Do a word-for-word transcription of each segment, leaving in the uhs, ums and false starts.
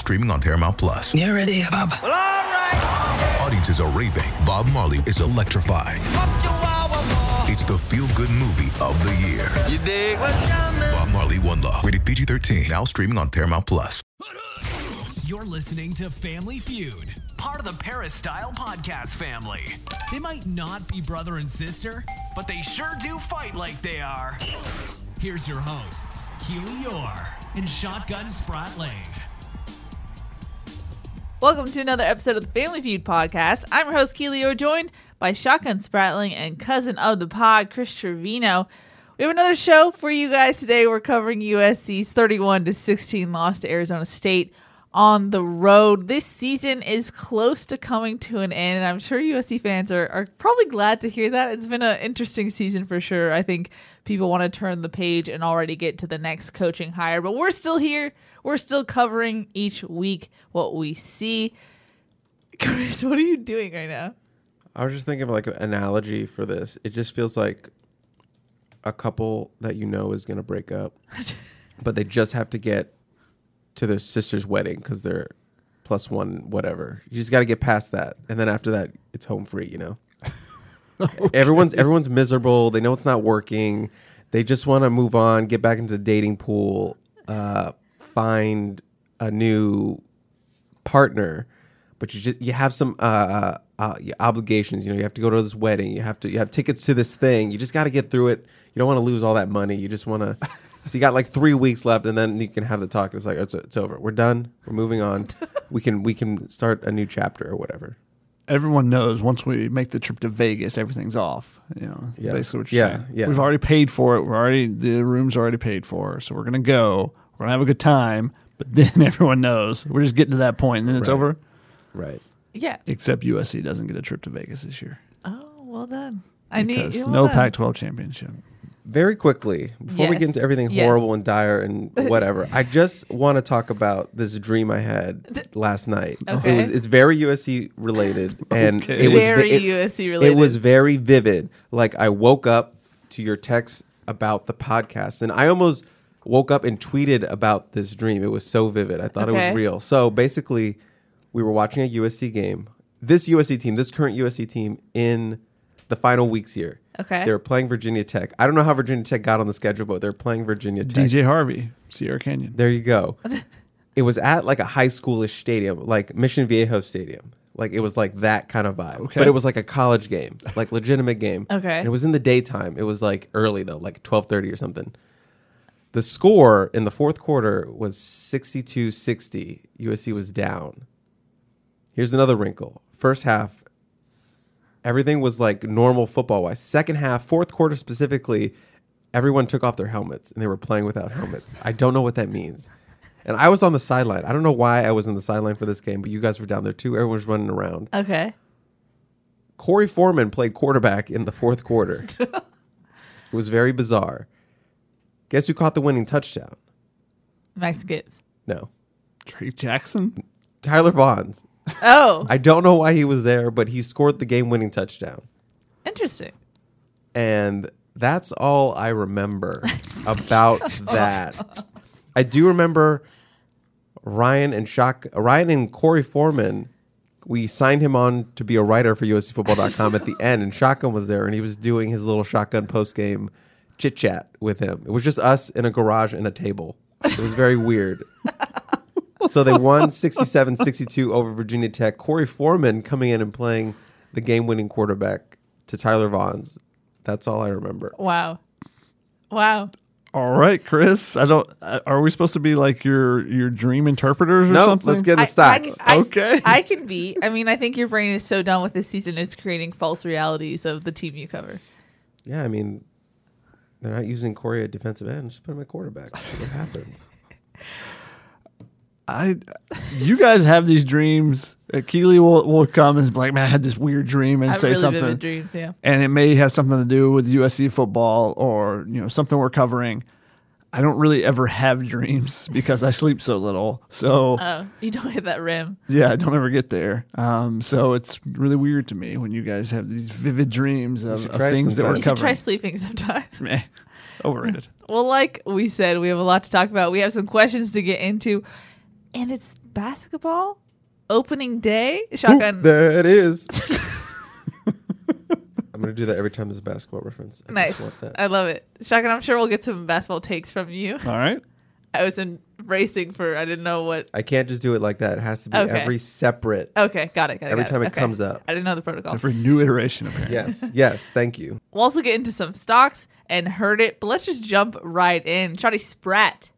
streaming on Paramount Plus. You ready, Bob? Well, all right. Audiences are raving. Bob Marley is electrifying. It's the feel-good movie of the year. You dig? Well, Bob Marley, One Love. Rated P G thirteen. Now streaming on Paramount Plus. You're listening to Family Feud, part of the Paris Style Podcast family. They might not be brother and sister, but they sure do fight like they are. Here's your hosts, Keely Orr and Shotgun Spratling. Welcome to another episode of the Family Feud podcast. I'm your host, Keely Orr, joined by Shotgun Spratling and cousin of the pod, Chris Trevino. We have another show for you guys today. We're covering U S C's thirty-one to sixteen loss to Arizona State on the road. This season is close to coming to an end, and I'm sure U S C fans are, are probably glad to hear that. It's been an interesting season for sure. I think people want to turn the page and already get to the next coaching hire, but we're still here. We're still covering each week what we see. Chris, what are you doing right now? I was just thinking of like an analogy for this. It just feels like a couple that you know is going to break up, but they just have to get to their sister's wedding because they're plus one, whatever. You just got to get past that. And then after that, it's home free, you know? Okay. Everyone's everyone's miserable. They know it's not working. They just want to move on, get back into the dating pool, uh, find a new partner. But you just you have some uh, uh, obligations. You know, you have to go to this wedding. You have to you have tickets to this thing. You just got to get through it. You don't want to lose all that money. You just want to. So you got like three weeks left, and then you can have the talk. It's like it's, it's over. We're done. We're moving on. we can we can start a new chapter or whatever. Everyone knows once we make the trip to Vegas, everything's off. You know, yeah. basically what you're yeah, saying. Yeah. We've already paid for it. We're already the room's already paid for, so we're gonna go. We're gonna have a good time. But then everyone knows we're just getting to that point, and then it's right. over. Right. Yeah. Except U S C doesn't get a trip to Vegas this year. Oh, well done. I need well no done. Pac twelve championship. Very quickly, before yes. we get into everything yes. horrible and dire and whatever, I just want to talk about this dream I had last night. Okay. It was it's very U S C related, and Okay. it was very it, U S C related. It was very vivid. Like I woke up to your text about the podcast, and I almost woke up and tweeted about this dream. It was so vivid. I thought okay. it was real. So basically, we were watching a U S C game. This U S C team, this current U S C team in the final weeks here. Okay. They were playing Virginia Tech. I don't know how Virginia Tech got on the schedule, but they're playing Virginia Tech. D J Harvey, Sierra Canyon. There you go. It was at like a high schoolish stadium, like Mission Viejo Stadium. Like it was like that kind of vibe. Okay. But it was like a college game, like legitimate game. Okay. And it was in the daytime. It was like early though, like twelve thirty or something. The score in the fourth quarter was sixty-two sixty. U S C was down. Here's another wrinkle. First half, everything was like normal football-wise. Second half, fourth quarter specifically, everyone took off their helmets and they were playing without helmets. I don't know what that means. And I was on the sideline. I don't know why I was on the sideline for this game, but you guys were down there too. Everyone was running around. Okay. Corey Foreman played quarterback in the fourth quarter. It was very bizarre. Guess who caught the winning touchdown? Max Gibbs. No. Drake Jackson? Tyler Vaughns. Oh. I don't know why he was there, but he scored the game-winning touchdown. Interesting. And that's all I remember about that. I do remember Ryan and Shock, Ryan and Corey Foreman. We signed him on to be a writer for U S C football dot com at the end, and Shotgun was there, and he was doing his little Shotgun post-game chit-chat with him. It was just us in a garage and a table. It was very weird. So they won sixty-seven sixty-two over Virginia Tech. Corey Foreman coming in and playing the game-winning quarterback to Tyler Vaughns. That's all I remember. Wow. Wow. All right, Chris. I don't. Uh, are we supposed to be like your your dream interpreters or No, something? let's get into I, stocks. I, I, Okay. I can be. I mean, I think your brain is so done with this season, it's creating false realities of the team you cover. Yeah, I mean, they're not using Corey at defensive end. Just put him at quarterback. See what happens. I, you guys have these dreams. Uh, Keely will will come and be like, "Man, I had this weird dream," and I have say really something. vivid dreams, yeah. And it may have something to do with U S C football or you know something we're covering. I don't really ever have dreams because I sleep so little. So Oh, you don't hit that rim. yeah, I don't ever get there. Um, so it's really weird to me when you guys have these vivid dreams of, should of try it things that sometime. we're You should try covering. sleeping sometime. Meh. Overrated. Well, like we said, we have a lot to talk about. We have some questions to get into. And it's basketball opening day. Shotgun. There it is. I'm going to do that every time there's a basketball reference. I Nice. just want that. I love it. Shotgun, I'm sure we'll get some basketball takes from you. All right. I was in racing for, I didn't know what. I can't just do it like that. It has to be Okay. every separate. Okay, got it. Got it Every got time it Okay. comes up. I didn't know the protocol. Every new iteration, apparently. Yes, yes. Thank you. We'll also get into some stocks and heard it, but let's just jump right in. Shotty Spratt.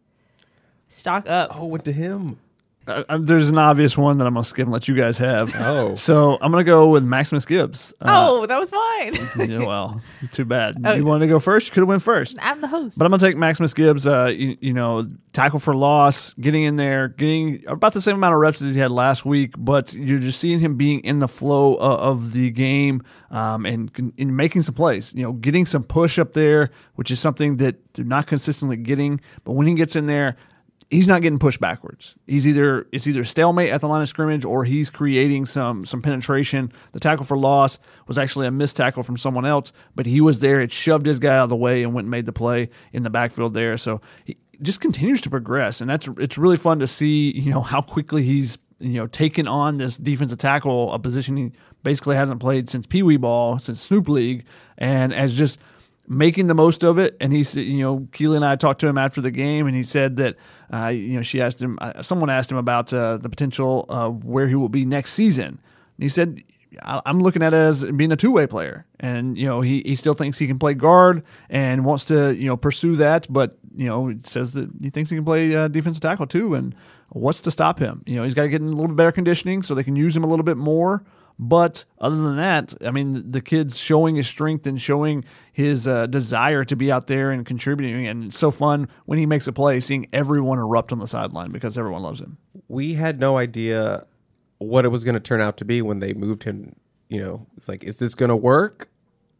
Stock up. Oh, went to him. Uh, uh, there's an obvious one that I'm going to skip and let you guys have. Oh. So I'm going to go with Maximus Gibbs. Uh, oh, that was mine. yeah, well, too bad. Oh. You wanted to go first? You could have went first. I'm the host. But I'm going to take Maximus Gibbs, uh, you, you know, tackle for loss, getting in there, getting about the same amount of reps as he had last week, but you're just seeing him being in the flow uh, of the game um, and, and making some plays, you know, getting some push up there, which is something that they're not consistently getting. But when he gets in there, he's not getting pushed backwards. He's either it's either stalemate at the line of scrimmage or he's creating some some penetration. The tackle for loss was actually a missed tackle from someone else, but he was there. It shoved his guy out of the way and went and made the play in the backfield there. So he just continues to progress, and that's it's really fun to see. You know how quickly he's you know taken on this defensive tackle, a position he basically hasn't played since Pee Wee ball, since Snoop League, and as just making the most of it. And he's, you know, Keely and I talked to him after the game, and he said that, uh, you know, she asked him, uh, someone asked him about uh, the potential of where he will be next season. And he said, I'm looking at it as being a two-way player. And, you know, he, he still thinks he can play guard and wants to, you know, pursue that. But, you know, it says that he thinks he can play uh, defensive tackle too. And what's to stop him? You know, he's got to get in a little bit better conditioning so they can use him a little bit more. But other than that, I mean, the kid's showing his strength and showing his uh, desire to be out there and contributing. And it's so fun when he makes a play, seeing everyone erupt on the sideline because everyone loves him. We had no idea what it was going to turn out to be when they moved him. You know, it's like, is this going to work?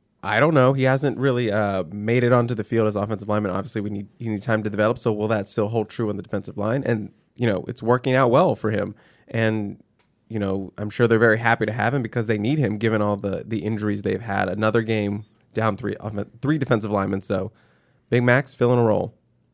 I don't know. He hasn't really uh, made it onto the field as offensive lineman. Obviously, we need he needs time to develop. So will that still hold true on the defensive line? And, you know, it's working out well for him. And you know, I'm sure they're very happy to have him because they need him given all the, the injuries they've had. Another game down three three defensive linemen. So Big Mac's filling a role.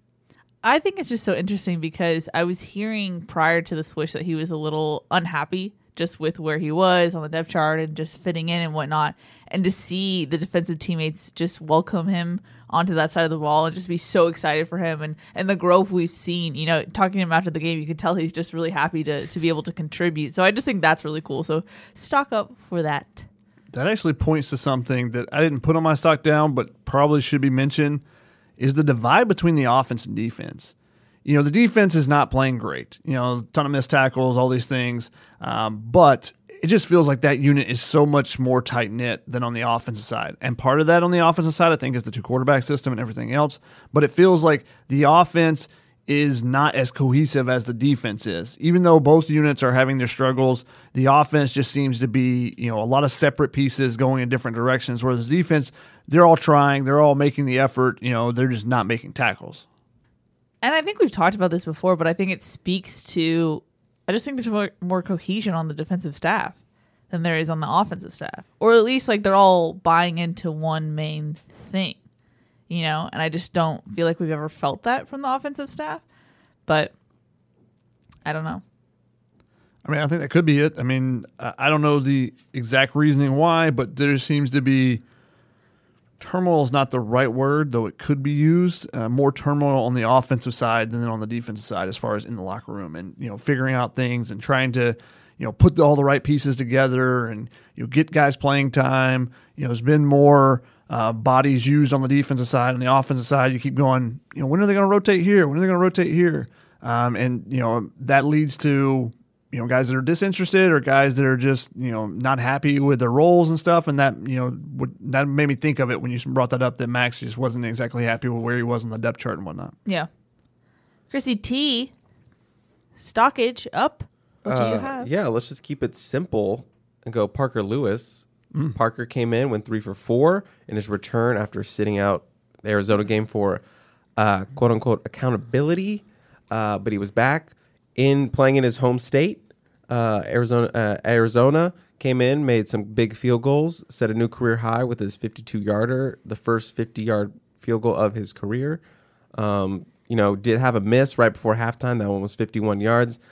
I think it's just so interesting because I was hearing prior to the switch that he was a little unhappy just with where he was on the depth chart and just fitting in and whatnot. And to see the defensive teammates just welcome him onto that side of the ball and just be so excited for him and, and the growth we've seen, you know, talking to him after the game, you could tell he's just really happy to, to be able to contribute. So I just think that's really cool. So stock up for that. That actually points to something that I didn't put on my stock down, but probably should be mentioned, is the divide between the offense and defense. You know, the defense is not playing great. You know, a ton of missed tackles, all these things. Um, but it just feels like that unit is so much more tight-knit than on the offensive side. And part of that on the offensive side, I think, is the two-quarterback system and everything else. But it feels like the offense is not as cohesive as the defense is. Even though both units are having their struggles, the offense just seems to be, you know, a lot of separate pieces going in different directions, whereas the defense, they're all trying, they're all making the effort, you know, they're just not making tackles. And I think we've talked about this before, but I think it speaks to, I just think there's more, more cohesion on the defensive staff than there is on the offensive staff. Or at least like they're all buying into one main thing, you know? And I just don't feel like we've ever felt that from the offensive staff. But I don't know. I mean, I think that could be it. I mean, I don't know the exact reasoning why, but there seems to be, turmoil is not the right word, though it could be used. Uh, more turmoil on the offensive side than on the defensive side as far as in the locker room and, you know, figuring out things and trying to, you know, put all the right pieces together and, you know, get guys playing time. You know, there's been more uh, bodies used on the defensive side. On the offensive side, you keep going, you know, when are they going to rotate here? When are they going to rotate here? Um, and, you know, that leads to, you know, guys that are disinterested or guys that are just, you know, not happy with their roles and stuff. And that, you know, would, that made me think of it when you brought that up, that Max just wasn't exactly happy with where he was on the depth chart and whatnot. Yeah. Chrissy T, stockage up. What do you Uh, have? yeah, let's just keep it simple and go Parker Lewis. Parker came in, went three for four in his return after sitting out the Arizona game for uh, quote unquote accountability. Uh, but he was back in playing in his home state. Uh, Arizona, uh, Arizona came in, made some big field goals, set a new career high with his fifty-two yarder, the first fifty-yard field goal of his career. Um, you know, did have a miss right before halftime. That one was fifty-one yards.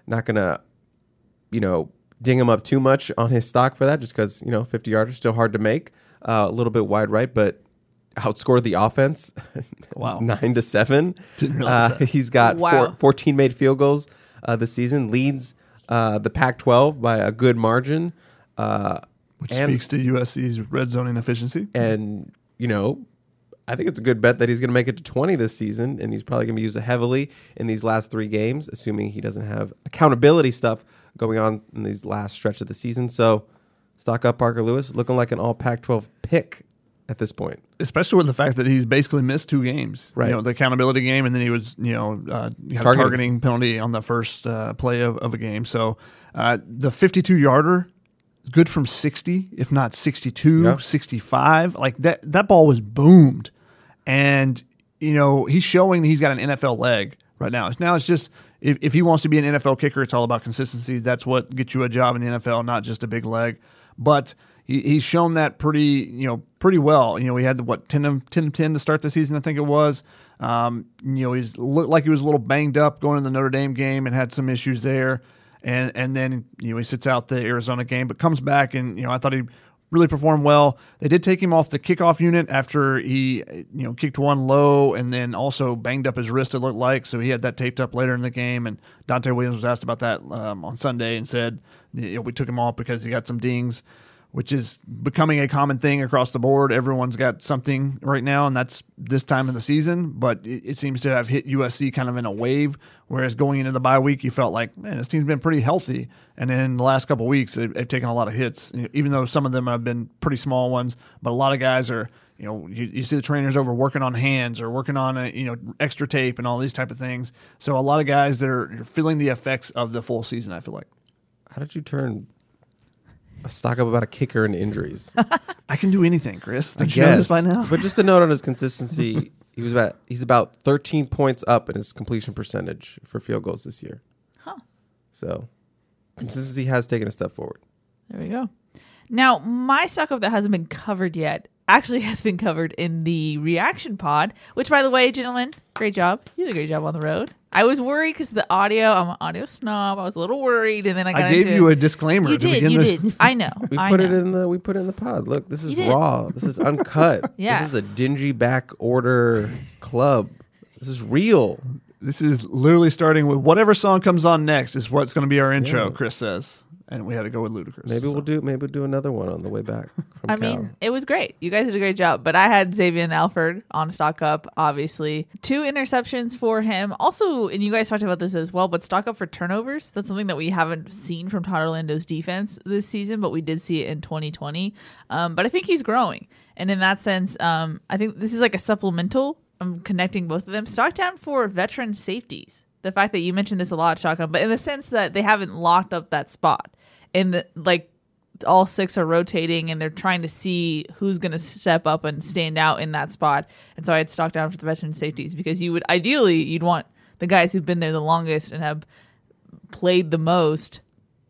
not going to, you know, ding him up too much on his stock for that, just because, you know, fifty yards are still hard to make. Uh, a little bit wide right, but outscored the offense. Wow. nine to seven. Didn't realize Uh, that. he's got Wow. four, fourteen made field goals uh, this season, leads uh, the Pac twelve by a good margin. Uh, Which and, speaks to U S C's red zoning efficiency. and, you know, I think it's a good bet that he's going to make it to twenty this season, and he's probably going to be used heavily in these last three games, assuming he doesn't have accountability stuff going on in these last stretch of the season. So stock up Parker Lewis, looking like an all Pac twelve pick at this point. Especially with the fact that he's basically missed two games. Right. You know, the accountability game, and then he was, you know, uh, he had Targeting. a targeting penalty on the first uh, play of, of a game. So uh, the fifty-two-yarder, good from sixty, if not sixty-two, Yeah. sixty-five. Like, that, that ball was boomed. And, you know, he's showing he's got an N F L leg right now. Now it's just, if, if he wants to be an N F L kicker, it's all about consistency. That's what gets you a job in the N F L, not just a big leg. But he, he's shown that pretty, you know, pretty well. You know, he had the, what, ten of ten to start the season, I think it was. Um, you know, he's looked like he was a little banged up going in the Notre Dame game and had some issues there. And and then, you know, he sits out the Arizona game, but comes back, and, you know, I thought he really performed well. They did take him off the kickoff unit after he, you know, kicked one low and then also banged up his wrist, it looked like. So he had that taped up later in the game. And Dante Williams was asked about that um, on Sunday and said, you know, we took him off because he got some dings, which is becoming a common thing across the board. Everyone's got something right now, and that's this time of the season. But it, it seems to have hit U S C kind of in a wave, whereas going into the bye week, you felt like, man, this team's been pretty healthy. And then the last couple of weeks, they've, they've taken a lot of hits, even though some of them have been pretty small ones. But a lot of guys are, you know, you, you see the trainers over working on hands or working on, a, you know, extra tape and all these type of things. So a lot of guys that are feeling the effects of the full season, I feel like. How did you turn a stock up about a kicker and injuries? I can do anything, Chris. I Don't you know this guess. by now? But just a note on his consistency, he was about he's about thirteen points up in his completion percentage for field goals this year. Huh. So consistency has taken a step forward. There we go. Now, my stock up that hasn't been covered yet actually has been covered in the reaction pod, which, by the way, gentlemen, great job. You did a great job on the road. I was worried because the audio, I'm an audio snob. I was a little worried, and then I got I gave into you it. a disclaimer You to did, begin you this. did. I know. We I put know. it in the we put it in the pod. Look, this is You did. raw. This is uncut. Yeah. This is a dingy back order club. This is real. This is literally starting with whatever song comes on next is what's going to be our intro, Yeah. Chris says. And we had to go with Ludacris. Maybe so. we'll do maybe we'll do another one on the way back from I Cal. mean, it was great. You guys did a great job. But I had Xavier Alford on stock up, obviously. Two interceptions for him. Also, and you guys talked about this as well, but stock up for turnovers. That's something that we haven't seen from Todd Orlando's defense this season, but we did see it in twenty twenty. Um, but I think he's growing. And in that sense, um, I think this is like a supplemental. I'm connecting both of them. Stock down for veteran safeties. The fact that you mentioned this a lot, Shotgun, but in the sense that they haven't locked up that spot. And the, like all six are rotating and they're trying to see who's going to step up and stand out in that spot. And so I had stock down for the veteran safeties because you would ideally you'd want the guys who've been there the longest and have played the most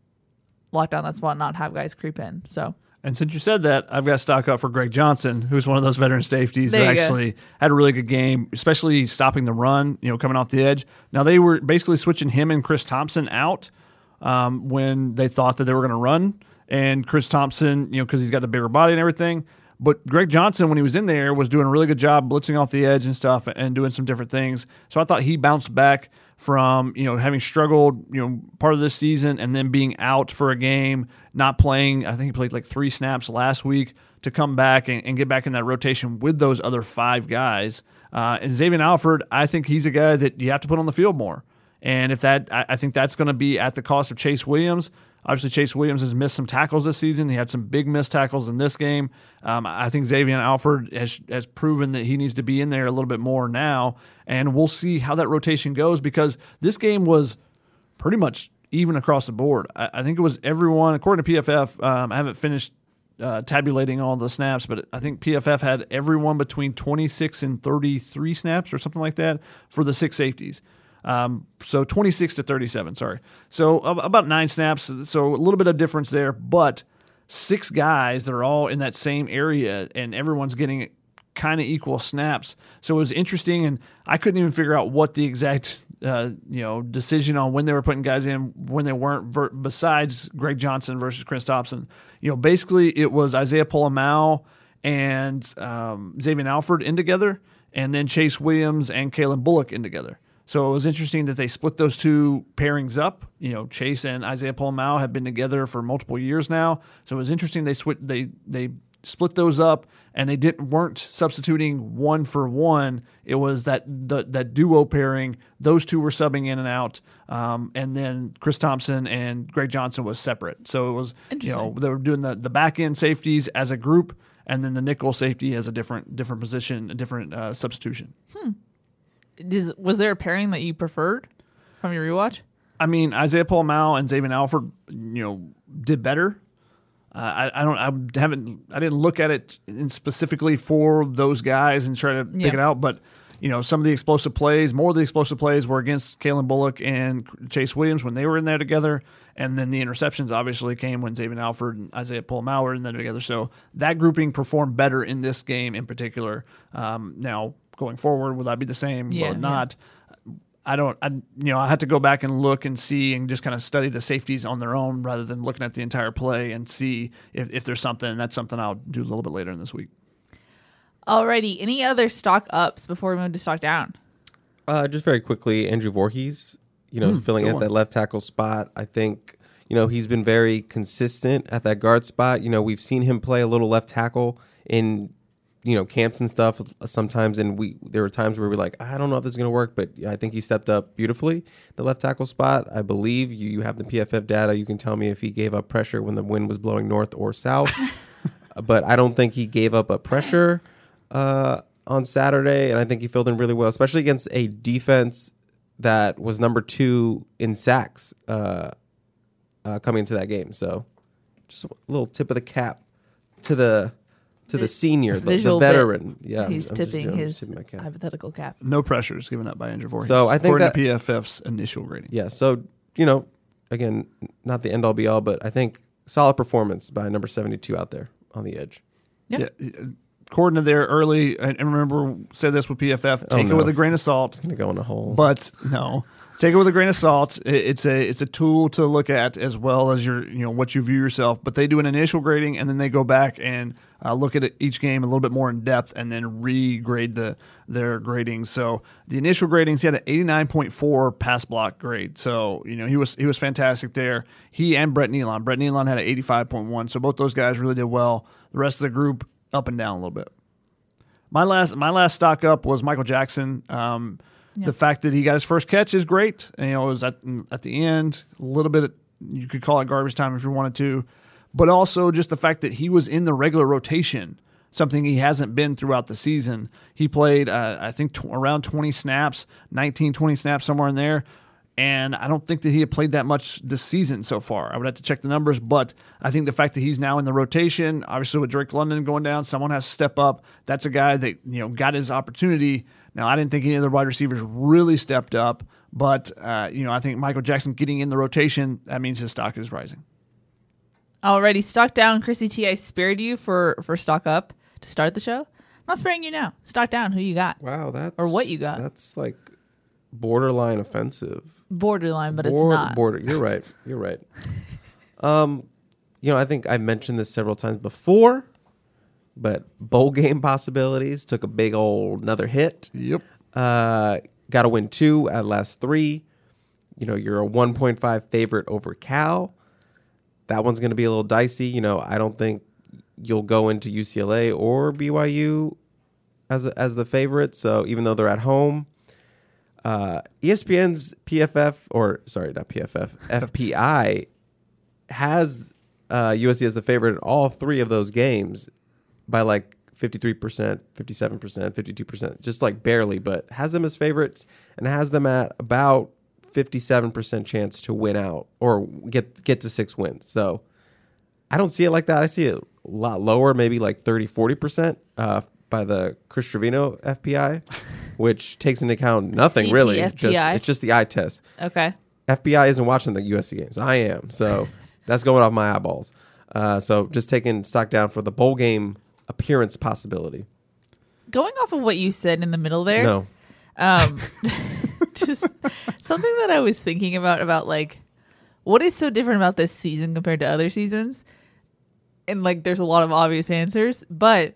lock down that spot and not have guys creep in. So And since you said that, I've got stock up for Greg Johnson, who's one of those veteran safeties There that you go. actually had a really good game, especially stopping the run, you know, coming off the edge. Now, they were basically switching him and Chris Thompson out um, when they thought that they were going to run. And Chris Thompson, you know, because he's got the bigger body and everything. But Greg Johnson, when he was in there, was doing a really good job blitzing off the edge and stuff and doing some different things. So I thought he bounced back from, you know, having struggled, you know, part of this season and then being out for a game, not playing. I think he played like three snaps last week to come back and, and get back in that rotation with those other five guys. Uh, and Xavier Alford, I think he's a guy that you have to put on the field more. And if that, I, I think that's going to be at the cost of Chase Williams. Obviously, Chase Williams has missed some tackles this season. He had some big missed tackles in this game. Um, I think Xavier Alford has, has proven that he needs to be in there a little bit more now, and we'll see how that rotation goes because this game was pretty much even across the board. I, I think it was everyone, according to P F F, um, I haven't finished uh, tabulating all the snaps, but I think P F F had everyone between twenty-six and thirty-three snaps or something like that for the six safeties. Um, so twenty-six to thirty-seven, sorry. So uh, about nine snaps. So a little bit of difference there, but six guys that are all in that same area and everyone's getting kind of equal snaps. So it was interesting. And I couldn't even figure out what the exact uh, you know, decision on when they were putting guys in, when they weren't. Ver- besides Greg Johnson versus Chris Thompson, you know, basically it was Isaiah Polamau and um, Xavier Alford in together, and then Chase Williams and Kalen Bullock in together. So it was interesting that they split those two pairings up. You know, Chase and Isaiah Polamau have been together for multiple years now. So it was interesting they sw- they they split those up, and they didn't weren't substituting one for one. It was that the, that duo pairing. Those two were subbing in and out, um, and then Chris Thompson and Greg Johnson was separate. So it was, you know, they were doing the the back end safeties as a group, and then the nickel safety as a different different position, a different uh, substitution. Hmm. Does, was there a pairing that you preferred from your rewatch? I mean, Isaiah Polamau and Xavier Alford, you know, did better. Uh, I, I don't, I haven't, I didn't look at it in specifically for those guys and try to pick yeah. it out. But you know, some of the explosive plays, more of the explosive plays were against Kalen Bullock and Chase Williams when they were in there together. And then the interceptions obviously came when Xavier Alford and Isaiah Polamau were in there together. So that grouping performed better in this game in particular. Um, now. Going forward, will that be the same yeah, or not? Yeah. I don't, I, you know, I have to go back and look and see and just kind of study the safeties on their own rather than looking at the entire play and see if, if there's something. And that's something I'll do a little bit later in this week. Alrighty. Any other stock ups before we move to stock down? Uh, just very quickly, Andrew Voorhees, you know, Mm, filling good at one. that left tackle spot. I think, you know, he's been very consistent at that guard spot. You know, we've seen him play a little left tackle in, you know, camps and stuff sometimes, and we there were times where we were like, I don't know if this is going to work, but I think he stepped up beautifully. The left tackle spot, I believe you, you have the P F F data. You can tell me if he gave up pressure when the wind was blowing north or south, but I don't think he gave up a pressure uh, on Saturday, and I think he filled in really well, especially against a defense that was number two in sacks uh, uh, coming into that game. So just a little tip of the cap to the to the senior, the, the Visual veteran. bit. Yeah, He's I'm just tipping doing- his tipping my cap. hypothetical cap. No pressures given up by Andrew Voorhees. So I think according that- to P F F's initial rating. Yeah, so, you know, again, not the end-all be-all, but I think solid performance by number seventy-two out there on the edge. Yeah. Yeah. According to their early, and remember, said this with P F F, take no. it with a grain of salt. It's going to go in a hole. But no, take it with a grain of salt. It- It's a it's a tool to look at as well as your you know what you view yourself. But they do an initial grading and then they go back and uh, look at it, each game a little bit more in depth and then regrade the their grading. So the initial gradings, he had an eighty-nine point four pass block grade. So you know he was he was fantastic there. He and Brett Nealon. Brett Nealon had an eighty-five point one. So both those guys really did well. The rest of the group up and down a little bit. My last my last stock up was Michael Jackson. Um, Yeah. The fact that he got his first catch is great. And, you know, it was at at the end, a little bit. Of, you could call it garbage time if you wanted to, but also just the fact that he was in the regular rotation, something he hasn't been throughout the season. He played, uh, I think, tw- around twenty snaps, nineteen, twenty snaps somewhere in there. And I don't think that he had played that much this season so far. I would have to check the numbers, but I think the fact that he's now in the rotation, obviously with Drake London going down, someone has to step up. That's a guy that you know got his opportunity. Now, I didn't think any of the wide receivers really stepped up, but uh, you know I think Michael Jackson getting in the rotation, that means his stock is rising. Already stock down. Chrissy T, I spared you for, for stock up to start the show. I'm not sparing you now. Stock down. Who you got? Wow, that's... Or what you got. That's like borderline offensive. Borderline, but it's Border- not. Border. You're right. You're right. Um, you know, I think I've mentioned this several times before, but bowl game possibilities took a big old another hit. Yep. Uh, got to win two out of last three. You know, you're a one point five favorite over Cal. That one's going to be a little dicey. You know, I don't think you'll go into U C L A or B Y U as a, as the favorite. So even though they're at home, uh, E S P N's P F F or sorry, not P F F, F P I has uh, U S C as the favorite in all three of those games by like fifty-three percent, fifty-seven percent, fifty-two percent, just like barely, but has them as favorites and has them at about fifty-seven percent chance to win out or get get to six wins. So I don't see it like that. I see it a lot lower, maybe like thirty, forty percent uh, by the Chris Trevino F P I, which takes into account nothing C T really. F P Just, I? it's just the eye test. Okay. F B I isn't watching the U S C games. I am. So that's going off my eyeballs. Uh, so just taking stock down for the bowl game appearance possibility. Going off of what you said in the middle there, No. um, Just something that I was thinking about, about like, what is so different about this season compared to other seasons? And like, there's a lot of obvious answers, but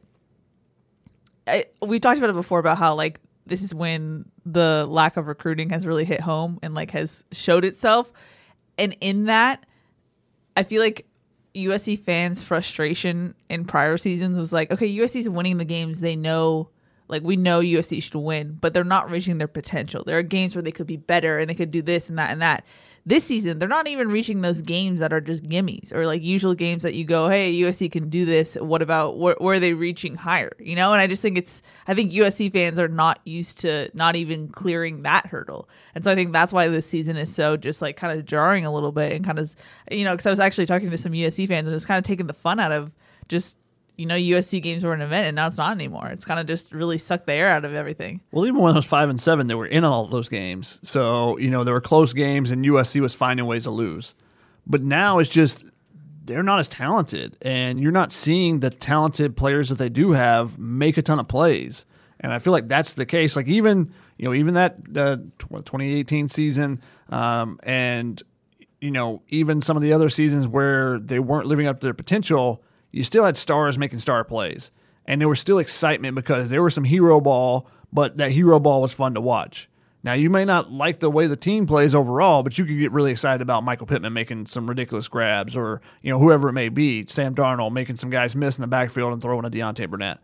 I, we talked about it before about how like, this is when the lack of recruiting has really hit home and like has showed itself. And in that, I feel like U S C fans' frustration in prior seasons was like, okay, U S C's winning the games they know, like we know U S C should win, but they're not reaching their potential. There are games where they could be better and they could do this and that and that. This season, they're not even reaching those games that are just gimmies or like usual games that you go, hey, U S C can do this. What about, where, where are they reaching higher? You know, and I just think it's, I think U S C fans are not used to not even clearing that hurdle. And so I think that's why this season is so just like kind of jarring a little bit and kind of, you know, because I was actually talking to some U S C fans and it's kind of taking the fun out of just, you know, U S C games were an event and now it's not anymore. It's kind of just really sucked the air out of everything. Well, even when it was five and seven, they were in all those games. So, you know, there were close games and U S C was finding ways to lose. But now it's just, they're not as talented and you're not seeing the talented players that they do have make a ton of plays. And I feel like that's the case. Like even, you know, even that uh, twenty eighteen season um, and, you know, even some of the other seasons where they weren't living up to their potential, you still had stars making star plays. And there was still excitement because there was some hero ball, but that hero ball was fun to watch. Now, you may not like the way the team plays overall, but you could get really excited about Michael Pittman making some ridiculous grabs or, you know, whoever it may be, Sam Darnold making some guys miss in the backfield and throwing a Deontay Burnett.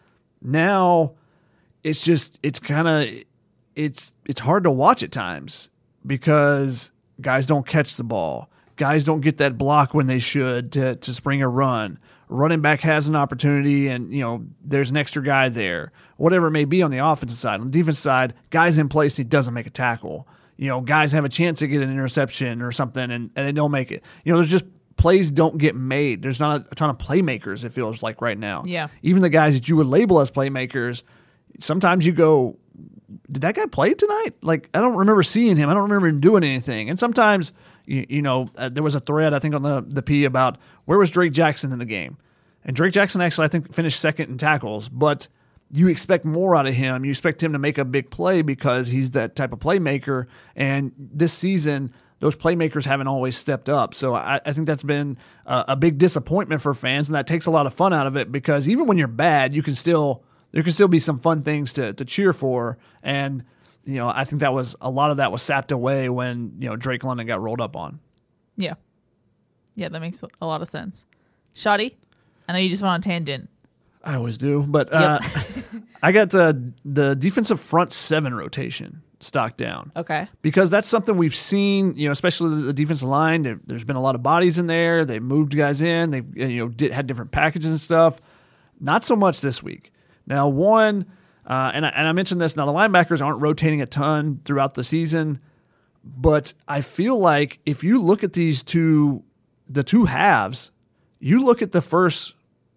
Now, it's just, it's kind of, it's it's hard to watch at times because guys don't catch the ball. Guys don't get that block when they should to, to spring a run. Running back has an opportunity and, you know, there's an extra guy there. Whatever it may be on the offensive side. On the defensive side, guys in place, he doesn't make a tackle. You know, guys have a chance to get an interception or something and, and they don't make it. You know, there's just plays don't get made. There's not a ton of playmakers, it feels like right now. Yeah. Even the guys that you would label as playmakers, sometimes you go, did that guy play tonight? Like, I don't remember seeing him. I don't remember him doing anything. And sometimes, you, you know, uh, there was a thread, I think, on the, the P about where was Drake Jackson in the game? And Drake Jackson actually, I think, finished second in tackles. But you expect more out of him. You expect him to make a big play because he's that type of playmaker. And this season, those playmakers haven't always stepped up. So I, I think that's been a, a big disappointment for fans. And that takes a lot of fun out of it because even when you're bad, you can still – there can still be some fun things to, to cheer for. And, you know, I think that was a lot of that was sapped away when, you know, Drake London got rolled up on. Yeah. Yeah, that makes a lot of sense. Shoddy, I know you just went on a tangent. I always do. But uh, yep. I got uh, the defensive front seven rotation stock down. Okay. Because that's something we've seen, you know, especially the defensive line. There, there's been a lot of bodies in there. They moved guys in. They, you know, did, had different packages and stuff. Not so much this week. Now, one, uh, and, I, and I mentioned this, now the linebackers aren't rotating a ton throughout the season, but I feel like if you look at these two, the two halves, you look at the first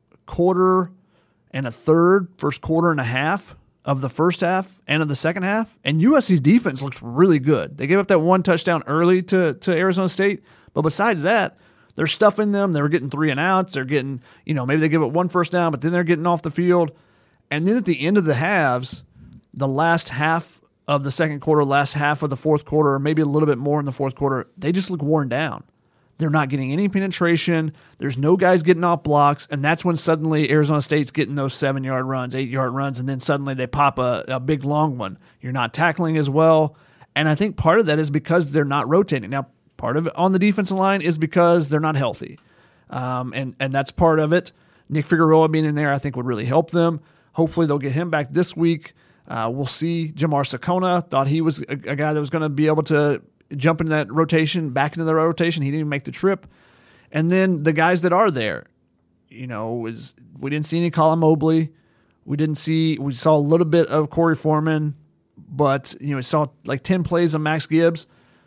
quarter and a third, first quarter and a half of the first half and of the second half, and U S C's defense looks really good. They gave up that one touchdown early to, to Arizona State, but besides that, they're stuffing them. They were getting three and outs. They're getting, you know, maybe they give it one first down, but then they're getting off the field. And then at the end of the halves, the last half of the second quarter, last half of the fourth quarter, or maybe a little bit more in the fourth quarter, they just look worn down. They're not getting any penetration. There's no guys getting off blocks, and that's when suddenly Arizona State's getting those seven-yard runs, eight-yard runs, and then suddenly they pop a, a big, long one. You're not tackling as well. And I think part of that is because they're not rotating. Now, part of it on the defensive line is because they're not healthy, um, and, and that's part of it. Nick Figueroa being in there I think would really help them. Hopefully they'll get him back this week. Uh, we'll see. Jamar Sakona, thought he was a, a guy that was going to be able to jump into that rotation, back into the rotation. He didn't even make the trip. And then the guys that are there, you know, is we didn't see any Colin Mobley. We didn't see, we saw a little bit of Corey Foreman, but, you know, we saw like ten plays of Max Gibbs.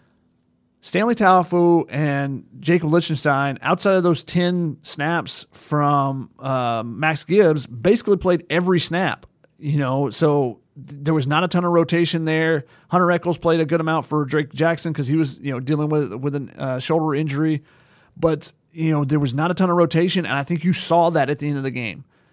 Stanley Taofu and Jacob Lichtenstein, outside of those ten snaps from uh, Max Gibbs, basically played every snap. You know, so th- there was not a ton of rotation there. Hunter Echols played a good amount for Drake Jackson because he was, you know, dealing with with a uh, shoulder injury. But, you know, there was not a ton of rotation, and I think you saw that at the end of the game.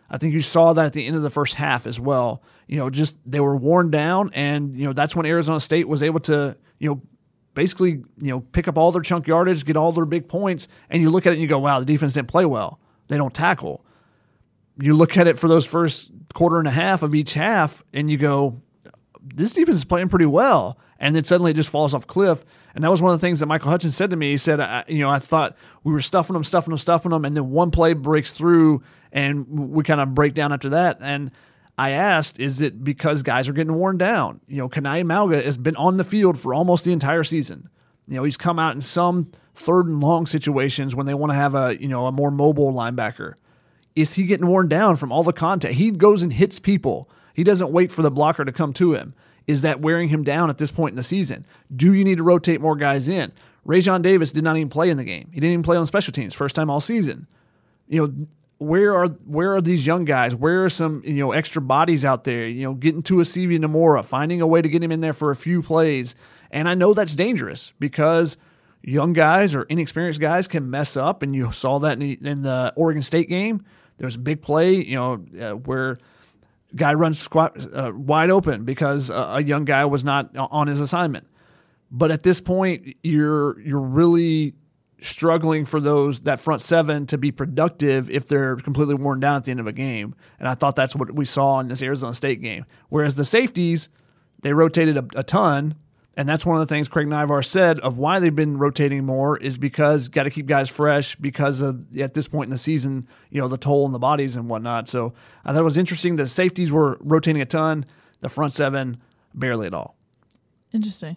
I think you saw that at the end of the first half as well. You know, just they were worn down, and you know that's when Arizona State was able to, you know, basically, you know, pick up all their chunk yardage, get all their big points, and you look at it and you go, wow, the defense didn't play well. They don't tackle. You look at it for those first quarter and a half of each half, and you go, this defense is playing pretty well. And then suddenly it just falls off a cliff. And that was one of the things that Michael Hutchins said to me. He said, I, you know, I thought we were stuffing them, stuffing them, stuffing them, and then one play breaks through, and we kind of break down after that. And I asked, is it because guys are getting worn down? You know, Kanai Mauga has been on the field for almost the entire season. You know, he's come out in some third and long situations when they want to have a, you know, a more mobile linebacker. Is he getting worn down from all the contact? He goes and hits people. He doesn't wait for the blocker to come to him. Is that wearing him down at this point in the season? Do you need to rotate more guys in? Rajon Davis did not even play in the game. He didn't even play on special teams, first time all season. You know, where are where are these young guys? Where are some, you know, extra bodies out there? You know, getting to a Sivi Namora, finding a way to get him in there for a few plays. And I know that's dangerous because young guys or inexperienced guys can mess up, and you saw that in the, in the Oregon State game. There was a big play, you know, uh, where guy runs squat, uh, wide open because uh, a young guy was not on his assignment. But at this point, you're you're really struggling for those that front seven to be productive if they're completely worn down at the end of a game. And I thought that's what we saw in this Arizona State game. Whereas the safeties, they rotated a, a ton. And that's one of the things Craig Naivar said of why they've been rotating more is because got to keep guys fresh because of, at this point in the season, you know, the toll on the bodies and whatnot. So I thought it was interesting. The safeties were rotating a ton. The front seven, barely at all. Interesting.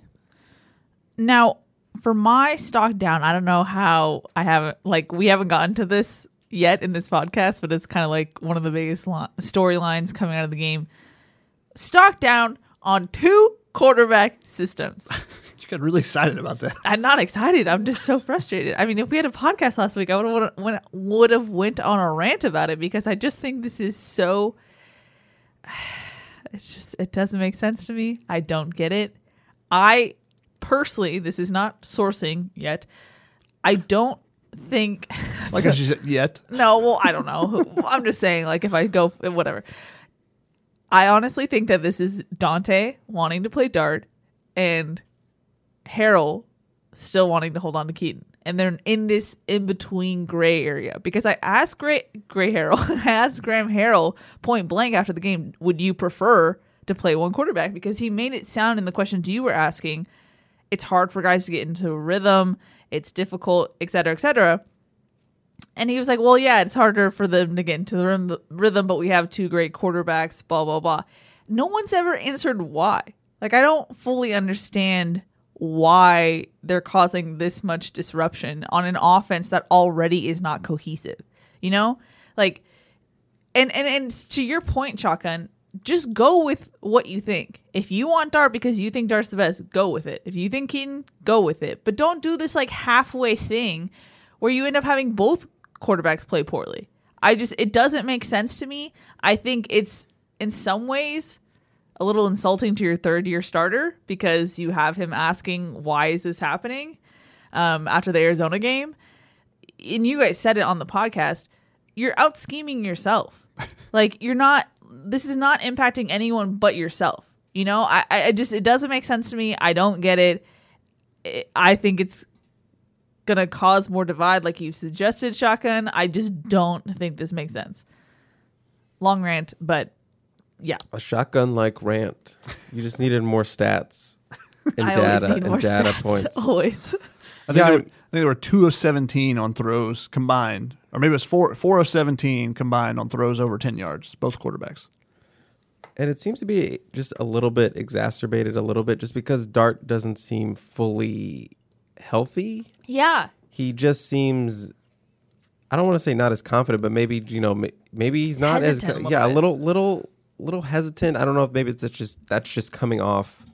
Now, for my stock down, I don't know how I haven't, like, we haven't gotten to this yet in this podcast, but it's kind of like one of the biggest lo- storylines coming out of the game. Stock down on two quarterback systems. You got really excited about that. I'm not excited. I'm just so frustrated. I mean, if we had a podcast last week, I would have would have went on a rant about it because I just think this is so. It's just it doesn't make sense to me. I don't get it. I personally, this is not sourcing yet. I don't think. Like I said, yet. No, well, I don't know. I'm just saying, like, if I go, whatever. I honestly think that this is Dante wanting to play Dart and Harrell still wanting to hold on to Keaton. And they're in this in-between gray area. Because I asked Gray, Gray Harrell, I asked Graham Harrell point blank after the game, would you prefer to play one quarterback? Because he made it sound in the questions you were asking, it's hard for guys to get into a rhythm, it's difficult, et cetera, et cetera. And he was like, well, yeah, it's harder for them to get into the rhythm, but we have two great quarterbacks, blah, blah, blah. No one's ever answered why. Like, I don't fully understand why they're causing this much disruption on an offense that already is not cohesive. You know? Like, and, and, and to your point, Shotgun, just go with what you think. If you want Dart because you think Dart's the best, go with it. If you think Keaton, go with it. But don't do this, like, halfway thing where you end up having both quarterbacks play poorly. I just, it doesn't make sense to me. I think it's in some ways a little insulting to your third year starter because you have him asking, why is this happening? Um, after the Arizona game. And you guys said it on the podcast. You're out scheming yourself. Like, you're not, this is not impacting anyone but yourself. You know, I, I just, it doesn't make sense to me. I don't get it. it I think it's gonna cause more divide like you suggested, Shotgun. I just don't think this makes sense. Long rant, but yeah. A shotgun like rant. You just needed more stats and I data always need more and data stats, points. Always. I think, Yeah, they I- were, I think they were two of seventeen on throws combined, or maybe it was four four of seventeen combined on throws over ten yards, both quarterbacks. And it seems to be just a little bit exacerbated a little bit just because Dart doesn't seem fully healthy. Yeah. He just seems, I don't want to say not as confident, but maybe, you know, may- maybe he's not Hesitant as, a little yeah, a bit. little, little, little hesitant. I don't know if maybe it's just, that's just coming off.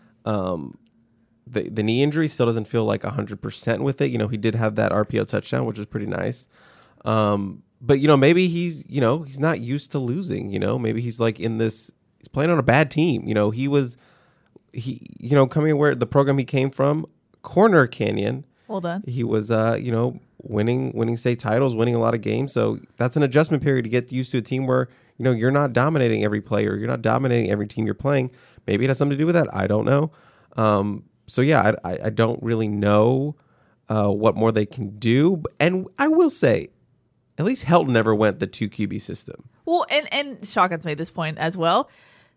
Um, the, the knee injury still doesn't feel like one hundred percent with it. You know, he did have that R P O touchdown, which was pretty nice. Um, but, you know, maybe he's, you know, he's not used to losing, you know, maybe he's like in this, he's playing on a bad team. You know, he was, he, you know, coming where the program he came from, Corner Canyon. Well done. He was, uh, you know, winning winning state titles, winning a lot of games. So that's an adjustment period to get used to a team where, you know, you're not dominating every player. You're not dominating every team you're playing. Maybe it has something to do with that. I don't know. Um, so, yeah, I, I, I don't really know uh, what more they can do. And I will say, at least Helton never went the two Q B system. Well, and, and Shotgun's made this point as well.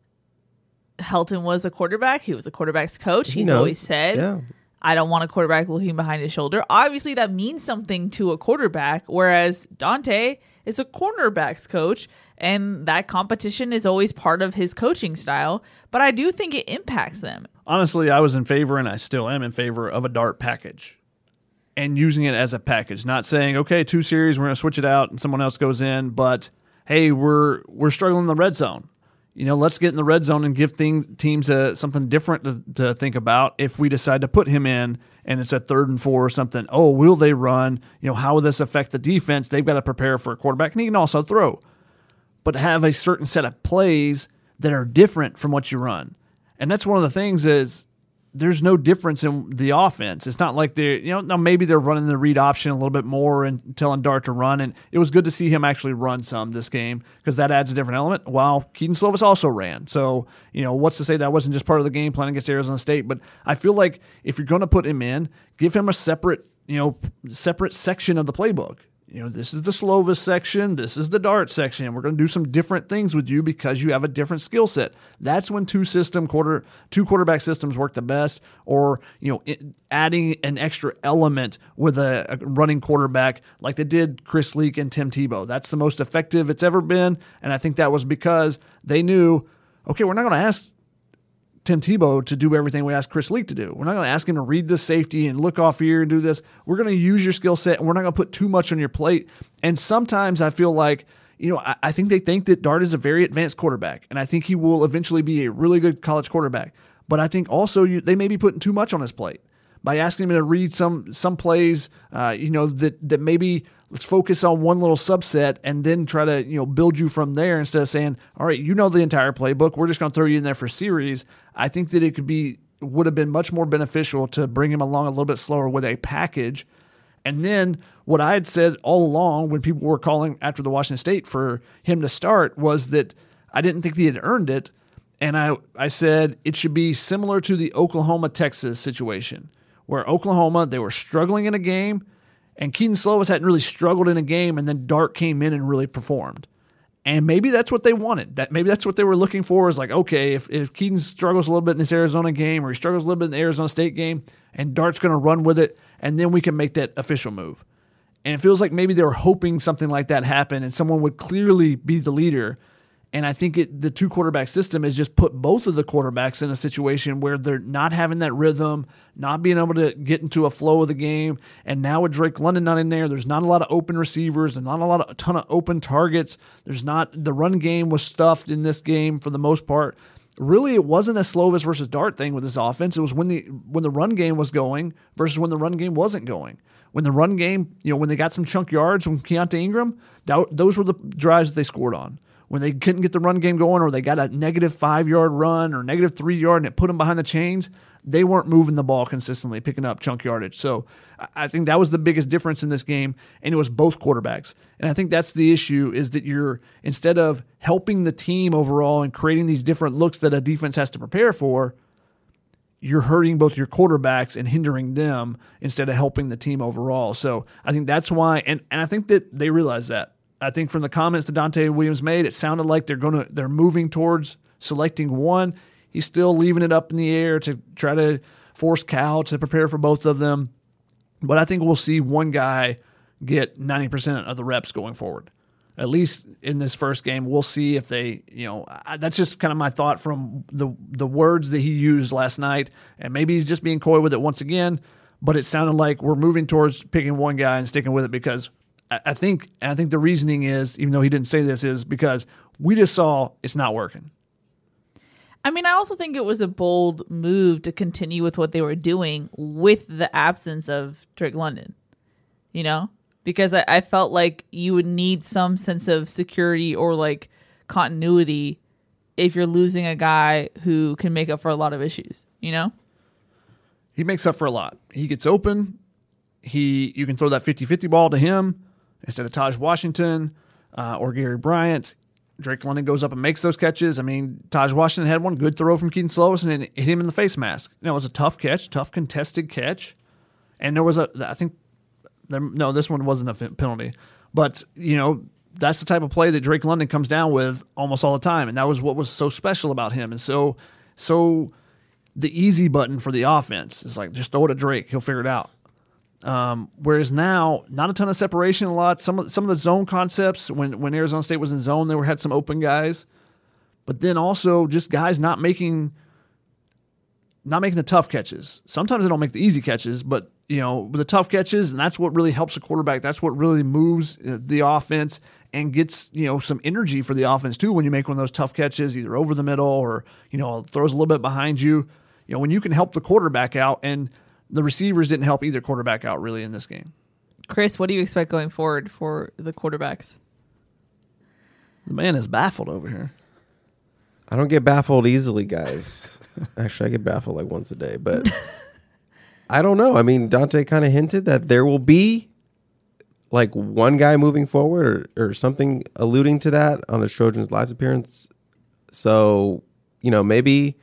Helton was a quarterback. He was a quarterback's coach. He He's knows. always said, Yeah. I don't want a quarterback looking behind his shoulder. Obviously, that means something to a quarterback, whereas Dante is a cornerback's coach, and that competition is always part of his coaching style. But I do think it impacts them. Honestly, I was in favor, and I still am in favor of a dart package and using it as a package. Not saying, okay, two series, we're going to switch it out and someone else goes in, but hey, we're we're struggling in the red zone. You know, let's get in the red zone and give thing, teams uh, something different to, to think about if we decide to put him in and it's a third and four or something. Oh, will they run? You know, how will this affect the defense? They've got to prepare for a quarterback, and he can also throw. But have a certain set of plays that are different from what you run. And that's one of the things is there's no difference in the offense. It's not like they're, you know, now maybe they're running the read option a little bit more and telling Dart to run. And it was good to see him actually run some this game because that adds a different element. While Keaton Slovis also ran. So, you know, what's to say that wasn't just part of the game plan against Arizona State? But I feel like if you're going to put him in, give him a separate, you know, separate section of the playbook. You know, this is the Slovis section. This is the Dart section. We're going to do some different things with you because you have a different skill set. That's when two system quarter, two quarterback systems work the best. Or, you know, it, adding an extra element with a, a running quarterback like they did Chris Leak and Tim Tebow. That's the most effective it's ever been. And I think that was because they knew, okay, we're not going to ask Tim Tebow to do everything we asked Chris Leak to do. We're not going to ask him to read the safety and look off here and do this. We're going to use your skill set, and we're not going to put too much on your plate. And sometimes I feel like, you know, I, I think they think that Dart is a very advanced quarterback, and I think he will eventually be a really good college quarterback. But I think also you, they may be putting too much on his plate by asking him to read some some plays, uh, you know, that that maybe let's focus on one little subset and then try to, you know, build you from there instead of saying, all right, you know the entire playbook. We're just going to throw you in there for series. I think that it could be would have been much more beneficial to bring him along a little bit slower with a package. And then what I had said all along when people were calling after the Washington State for him to start was that I didn't think he had earned it. And I, I said it should be similar to the Oklahoma-Texas situation where Oklahoma, they were struggling in a game, and Keaton Slovis hadn't really struggled in a game, and then Dart came in and really performed. And maybe that's what they wanted. That maybe that's what they were looking for is like, okay, if, if Keaton struggles a little bit in this Arizona game or he struggles a little bit in the Arizona State game and Dart's going to run with it, and then we can make that official move. And it feels like maybe they were hoping something like that happened and someone would clearly be the leader. And I think it, the two-quarterback system has just put both of the quarterbacks in a situation where they're not having that rhythm, not being able to get into a flow of the game. And now with Drake London not in there, there's not a lot of open receivers. There's not a lot of a ton of open targets. There's not the run game was stuffed in this game for the most part. Really, it wasn't a Slovis versus Dart thing with this offense. It was when the when the run game was going versus when the run game wasn't going. When the run game, you know, when they got some chunk yards from Keontae Ingram, that, those were the drives that they scored on. When they couldn't get the run game going or they got a negative five-yard run or negative three-yard and it put them behind the chains, they weren't moving the ball consistently, picking up chunk yardage. So I think that was the biggest difference in this game, and it was both quarterbacks. And I think that's the issue is that you're, instead of helping the team overall and creating these different looks that a defense has to prepare for, you're hurting both your quarterbacks and hindering them instead of helping the team overall. So I think that's why, and, and I think that they realize that. I think from the comments that Dante Williams made, it sounded like they're going to they're moving towards selecting one. He's still leaving it up in the air to try to force Cal to prepare for both of them. But I think we'll see one guy get ninety percent of the reps going forward. At least in this first game, we'll see if they, you know, I, that's just kind of my thought from the the words that he used last night. And maybe he's just being coy with it once again, but it sounded like we're moving towards picking one guy and sticking with it because I think I think the reasoning is, even though he didn't say this, is because we just saw it's not working. I mean, I also think it was a bold move to continue with what they were doing with the absence of Drake London, you know, because I, I felt like you would need some sense of security or like continuity if you're losing a guy who can make up for a lot of issues, you know? He makes up for a lot. He gets open. he you can throw that fifty-fifty ball to him instead of Taj Washington uh, or Gary Bryant. Drake London goes up and makes those catches. I mean, Taj Washington had one good throw from Keaton Slovis and it hit him in the face mask. You know, it was a tough catch, tough contested catch. And there was a, I think, there, no, this one wasn't a penalty. But, you know, that's the type of play that Drake London comes down with almost all the time. And that was what was so special about him. And so, so the easy button for the offense is like, just throw it to Drake. He'll figure it out. Um, whereas now, not a ton of separation, a lot. Some of some of the zone concepts when when Arizona State was in zone, they were had some open guys, but then also just guys not making not making the tough catches. Sometimes they don't make the easy catches, but you know the tough catches, and that's what really helps the quarterback. That's what really moves the offense and gets you know some energy for the offense too. When you make one of those tough catches, either over the middle or you know throws a little bit behind you, you know when you can help the quarterback out and. The receivers didn't help either quarterback out really in this game. Chris, what do you expect going forward for the quarterbacks? The man is baffled over here. I don't get baffled easily, guys. Actually, I get baffled like once a day, but I don't know. I mean, Dante kind of hinted that there will be like one guy moving forward or, or something alluding to that on a Trojans Lives appearance. So, you know, maybe...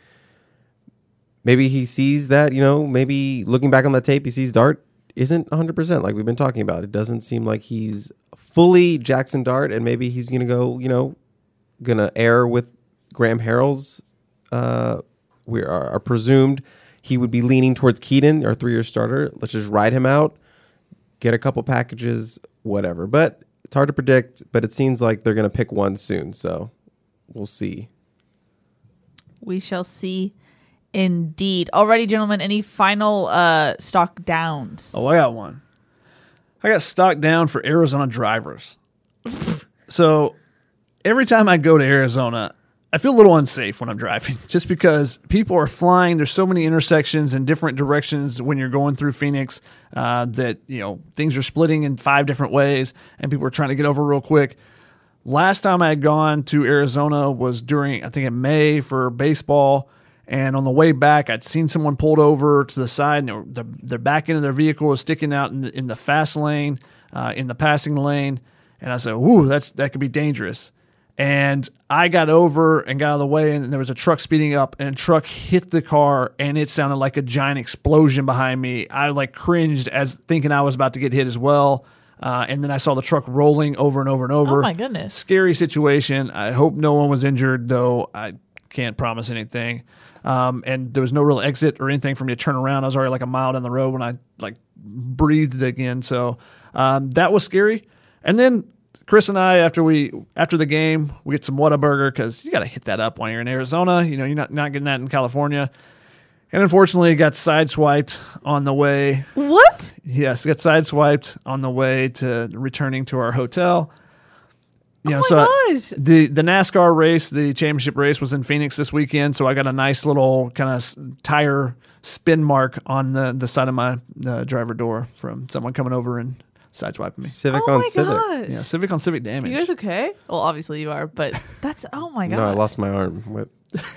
Maybe he sees that, you know, maybe looking back on that tape, he sees Dart isn't one hundred percent like we've been talking about. It doesn't seem like he's fully Jackson Dart, and maybe he's going to go, you know, going to err with Graham Harrell's. Uh, we are, are presumed he would be leaning towards Keaton, our three-year starter. Let's just ride him out, get a couple packages, whatever. But it's hard to predict, but it seems like they're going to pick one soon, so we'll see. We shall see. Indeed. Alrighty, gentlemen, any final uh, stock downs? Oh, I got one. I got stock down for Arizona drivers. So every time I go to Arizona, I feel a little unsafe when I'm driving just because people are flying. There's so many intersections in different directions when you're going through Phoenix uh, that, you know, things are splitting in five different ways and people are trying to get over real quick. Last time I had gone to Arizona was during, I think in May for baseball. And on the way back, I'd seen someone pulled over to the side, and they were, the, the back end of their vehicle was sticking out in the, in the fast lane, uh, in the passing lane. And I said, "Ooh, that's that could be dangerous." And I got over and got out of the way, and there was a truck speeding up, and a truck hit the car, and it sounded like a giant explosion behind me. I like cringed as thinking I was about to get hit as well. Uh, and then I saw the truck rolling over and over and over. Oh my goodness! Scary situation. I hope no one was injured, though. I can't promise anything. Um, and there was no real exit or anything for me to turn around. I was already like a mile down the road when I like breathed again. So um, that was scary. And then Chris and I, after we after the game, we get some Whataburger because you got to hit that up when you're in Arizona. You know, you're not, not getting that in California. And unfortunately, got sideswiped on the way. What? Yes, got sideswiped on the way to returning to our hotel. You know, oh my so gosh. the the NASCAR race, the championship race, was in Phoenix this weekend. So I got a nice little kind of tire spin mark on the, the side of my uh, driver door from someone coming over and sideswiping me. Civic oh on my Civic. gosh. Yeah, Civic on Civic damage. You guys okay? Well, obviously you are, but that's oh my god. No, I lost my arm. What?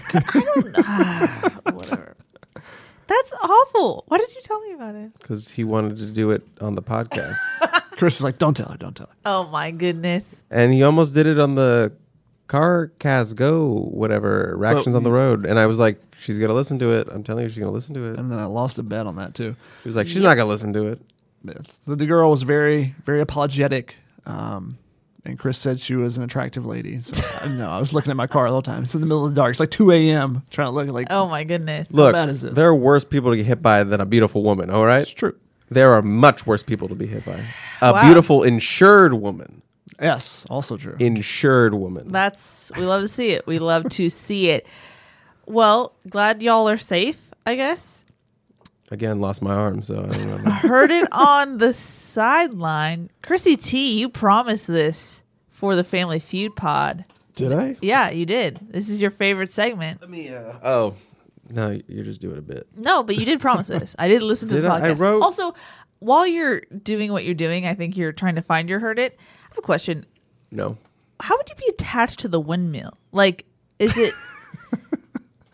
Whatever. That's awful. Why did you tell me about it? Because he wanted to do it on the podcast. Chris is like, don't tell her, don't tell her. Oh my goodness. And he almost did it on the CarCast Go, whatever, Reactions But- on the Road. And I was like, she's going to listen to it. I'm telling you, she's going to listen to it. And then I lost a bet on that too. She was like, she's not going to listen to it. Yes. So the girl was very, very apologetic. Um, and Chris said she was an attractive lady. So I don't know. I was looking at my car all the time. It's in the middle of the dark. It's like two a.m. trying to look like. Oh my goodness. Look, bad is this? there are worse people to get hit by than a beautiful woman, all right? It's true. There are much worse people to be hit by. A Wow. beautiful insured woman. Yes, also true. Insured woman. That's we love to see it. We love to see it. Well, glad y'all are safe, I guess. Again, lost my arm, so I don't know. Heard it on the sideline. Chrissy T, you promised this for the Family Feud pod. Did I? Yeah, you did. This is your favorite segment. Let me, uh, oh. No, you're just doing a bit. No, but you did promise this. I did listen to Did the I? I podcast. wrote- Also, while you're doing what you're doing, I think you're trying to find your heard it. I have a question. No. How would you be attached to the windmill? Like, is it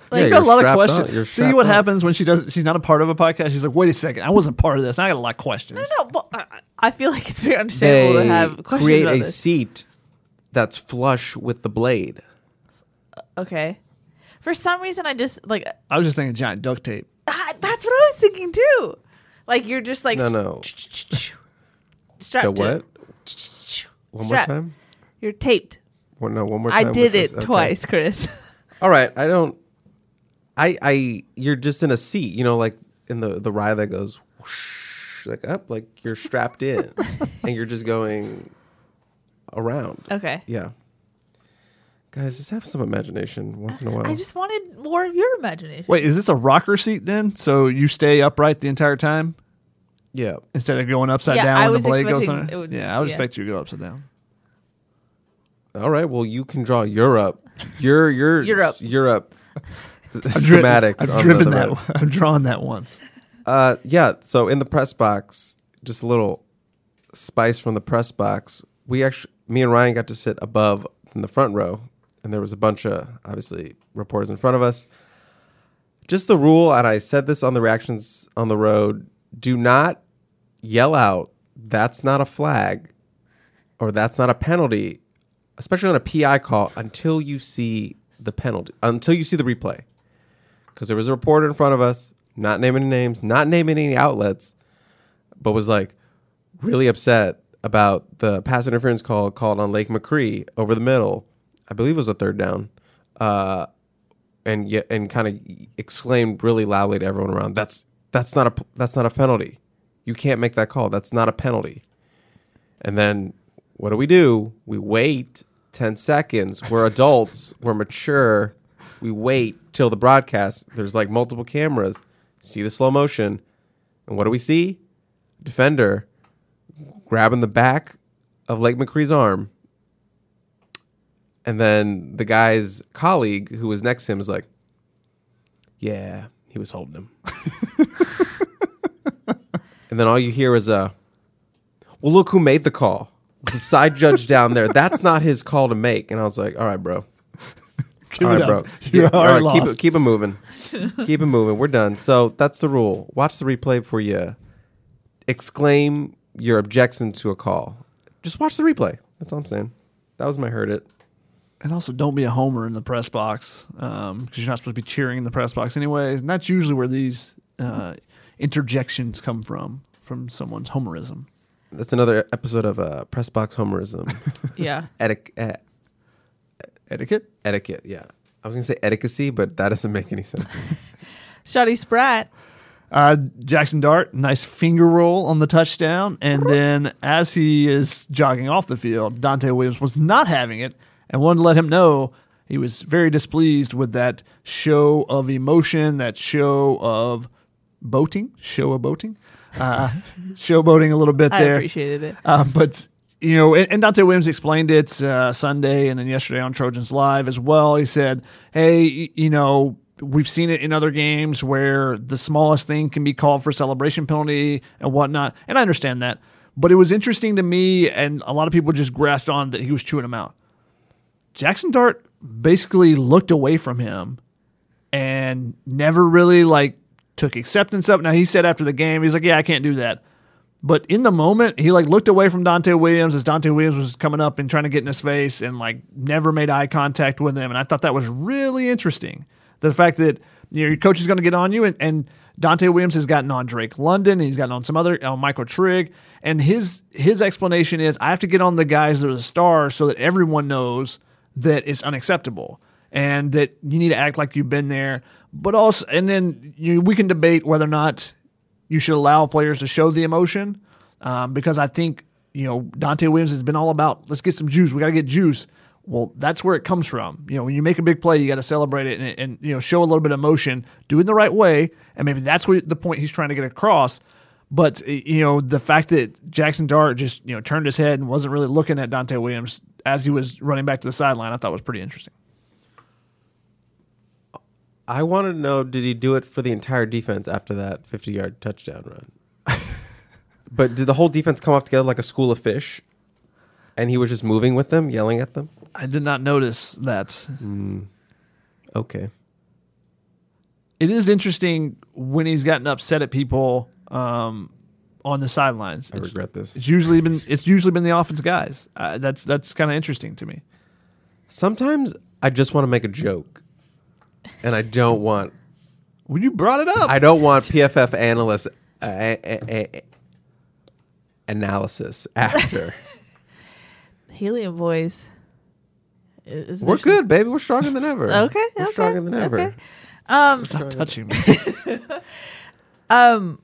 Like, She's Yeah, got a you're lot of strapped questions. on. You're See strapped what on. happens when she does. She's not a part of a podcast. She's like, wait a second, I wasn't part of this. Now I got a lot of questions. No, well, I, I feel like it's very understandable They to have questions create about a this. seat that's flush with the blade. Okay. For some reason, I just like I was just thinking giant duct tape. ah, that's what I was thinking too. Like you're just like No, no. strapped The to what? it. One Strapped. more time? You're taped. One, no, one more I time. did with this? it Okay. twice, Chris. All right. I don't. I, I, you're just in a seat, you know, like in the, the ride that goes whoosh, like up, like you're strapped in and you're just going around. Okay. Yeah. Guys, just have some imagination once in a while. I just wanted more of your imagination. Wait, is this a rocker seat then? So you stay upright the entire time yeah. instead of going upside Yeah, down I when was the blade goes expecting on? it would- yeah, I would yeah. expect you to go upside down. All right. Well, you can draw Europe. Your, your, Europe. Europe I've dri- schematics. I've on driven the, the that. I've drawn that once. Uh, yeah. So in the press box, just a little spice from the press box. We actually, me and Ryan got to sit above in the front row, and there was a bunch of obviously reporters in front of us. Just the rule, and I said this on the reactions on the road: do not yell out, "That's not a flag," or "That's not a penalty," especially on a P I call until you see the penalty, until you see the replay. Because there was a reporter in front of us, not naming any names, not naming any outlets, but was like really upset about the pass interference call called on Lake McCree over the middle. I believe it was a third down, uh, and yet and kind of exclaimed really loudly to everyone around, "That's that's not a that's not a penalty. You can't make that call. That's not a penalty." And then what do we do? We wait ten seconds. We're adults. We're mature. We wait till the broadcast. There's like multiple cameras. See the slow motion. And what do we see? Defender grabbing the back of Lake McCree's arm. And then the guy's colleague who was next to him is like, yeah, he was holding him. And then all you hear is a, well, look who made the call. The side judge down there. That's not his call to make. And I was like, all right, bro. Give all it right, bro. up. You're Get- all already right, keep lost. it, keep it moving. Keep it moving. We're done. So that's the rule. Watch the replay before you exclaim your objection to a call. Just watch the replay. That's all I'm saying. That was my heard it. And also, don't be a homer in the press box because you're not supposed to be cheering in the press box anyways. And that's usually where these uh, interjections come from, from someone's homerism. That's another episode of uh, Press Box Homerism. Yeah. Etic- eh, Etiquette? etiquette, yeah. I was going to say etiquette, but that doesn't make any sense. Shotty Spratt. Uh, Jackson Dart, nice finger roll on the touchdown. And then as he is jogging off the field, Dante Williams was not having it and wanted to let him know he was very displeased with that show of emotion, that show of boating, show of boating, uh, showboating a little bit I there. appreciated it. Uh, but, you know, and, and Dante Williams explained it uh, Sunday and then yesterday on Trojans Live as well. He said, hey, y- you know, we've seen it in other games where the smallest thing can be called for celebration penalty and whatnot. And I understand that. But it was interesting to me, and a lot of people just grasped on that he was chewing him out. Jackson Dart basically looked away from him and never really, like, took acceptance of it. Now, he said after the game, he's like, yeah, I can't do that. But in the moment, he, like, looked away from Dante Williams as Dante Williams was coming up and trying to get in his face and, like, never made eye contact with him. And I thought that was really interesting. The fact that, you know, your coach is going to get on you, and, and Dante Williams has gotten on Drake London. He's gotten on some other, on Michael Trigg. And his his explanation is, I have to get on the guys that are the stars so that everyone knows that it's unacceptable and that you need to act like you've been there. But also, and then you, we can debate whether or not you should allow players to show the emotion um, because I think, you know, Dante Williams has been all about, let's get some juice. We got to get juice. Well, that's where it comes from. You know, when you make a big play, you got to celebrate it and, and, you know, show a little bit of emotion, do it in the right way. And maybe that's what the point he's trying to get across. But, you know, the fact that Jackson Dart just, you know, turned his head and wasn't really looking at Dante Williams as he was running back to the sideline, I thought was pretty interesting. I want to know, did he do it for the entire defense after that fifty-yard touchdown run? But did the whole defense come off together like a school of fish? And he was just moving with them, yelling at them? I did not notice that. Okay. it is interesting when he's gotten upset at people um, on the sidelines. I regret this. It's usually been it's usually been the offense guys. Uh, that's that's kind of interesting to me. Sometimes I just want to make a joke, and I don't want. Well, you brought it up. I don't want P F F analyst uh, a, a, a, analysis after. Helium boys. Is We're there good, baby. We're stronger than ever. Okay, We're okay, stronger than ever. okay. Um, Stop touching me. um,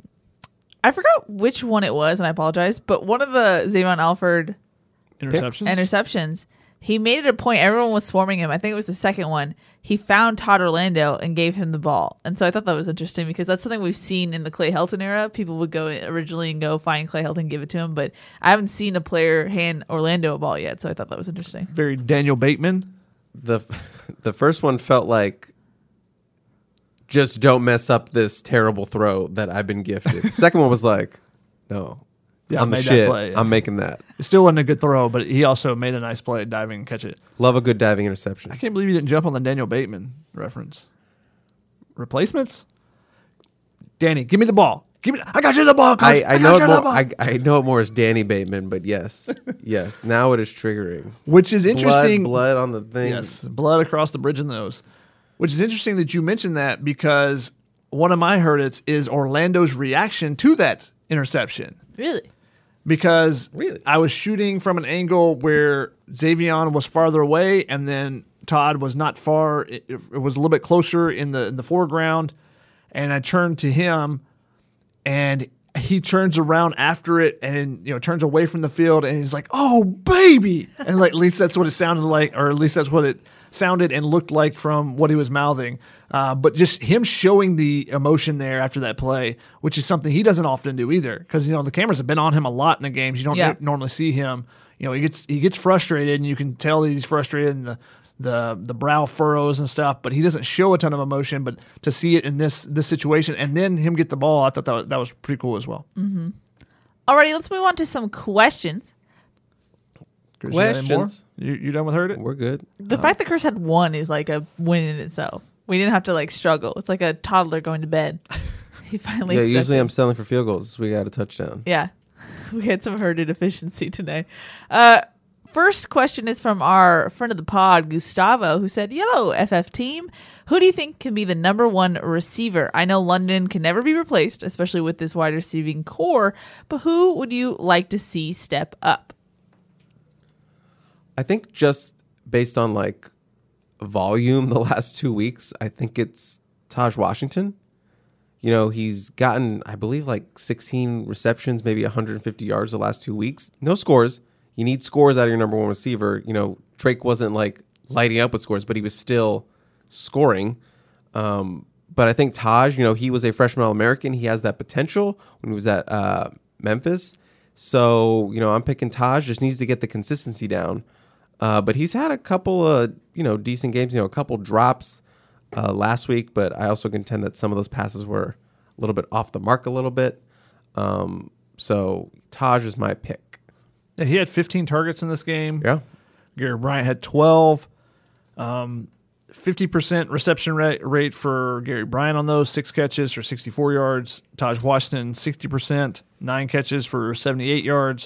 I forgot which one it was, and I apologize. But one of the Xavier Alford Interceptions. interceptions, he made it a point. Everyone was swarming him. I think it was the second one. He found Todd Orlando and gave him the ball. And so I thought that was interesting because that's something we've seen in the Clay Helton era. People would go originally and go find Clay Helton and give it to him. But I haven't seen a player hand Orlando a ball yet. So I thought that was interesting. Very Daniel Bateman. The the first one felt like, just don't mess up this terrible throw that I've been gifted. The second one was like, no, Yeah, I'm the made that shit. play, yeah. I'm making that. It still wasn't a good throw, but he also made a nice play, diving and catch it. Love a good diving interception. I can't believe you didn't jump on the Daniel Bateman reference. Replacements? Danny, give me the ball. Give me. I got you the ball. Coach. I, I, I know got it you the more. ball. I, I know it more as Danny Bateman, but yes, yes. Now it is triggering. Which is interesting. Blood, blood on the thing. Yes, blood across the bridge and nose. Which is interesting that you mentioned that because one of my hurdles is Orlando's reaction to that interception. Really? Because Really? I was shooting from an angle where Xavier was farther away, and then Todd was not far. It, it was a little bit closer in the in the foreground, and I turned to him, and he turns around after it, and you know turns away from the field, and he's like, "Oh, baby!" And like at least that's what it sounded like, or at least that's what it sounded and looked like from what he was mouthing. Uh, but just him showing the emotion there after that play, which is something he doesn't often do either, because you know the cameras have been on him a lot in the games. You don't Yeah. n- normally see him. You know he gets he gets frustrated, and you can tell that he's frustrated, and the the the brow furrows and stuff. But he doesn't show a ton of emotion. But to see it in this this situation, and then him get the ball, I thought that was, that was pretty cool as well. Mm-hmm. Alrighty, let's move on to some questions. Chris, you got any more? Questions? You you done with Heard It? We're good. The fact that Chris had one is like a win in itself. We didn't have to like struggle. It's like a toddler going to bed. He finally. Yeah, usually accepted. I'm selling for field goals. We got a touchdown. Yeah, we had some herded efficiency today. Uh, first question is from our friend of the pod, Gustavo, who said, "Yellow F F team, who do you think can be the number one receiver? I know London can never be replaced, especially with this wide receiving core, but who would you like to see step up?" I think just based on like volume the last two weeks, I think it's Taj Washington. You know, he's gotten, I believe, like sixteen receptions, maybe one hundred fifty yards the last two weeks. No scores. You need scores out of your number one receiver. You know, Drake wasn't like lighting up with scores, but he was still scoring. Um, but I think Taj, you know, he was a freshman All-American. He has that potential when he was at uh, Memphis. So, you know, I'm picking Taj. Just needs to get the consistency down. Uh, but he's had a couple of, you know, decent games, you know, a couple drops uh, last week. But I also contend that some of those passes were a little bit off the mark a little bit. Um, so Taj is my pick. Yeah, he had fifteen targets in this game. Yeah. Gary Bryant had twelve. Um, fifty percent reception rate, rate for Gary Bryant on those, six catches for sixty-four yards. Taj Washington, sixty percent, nine catches for seventy-eight yards.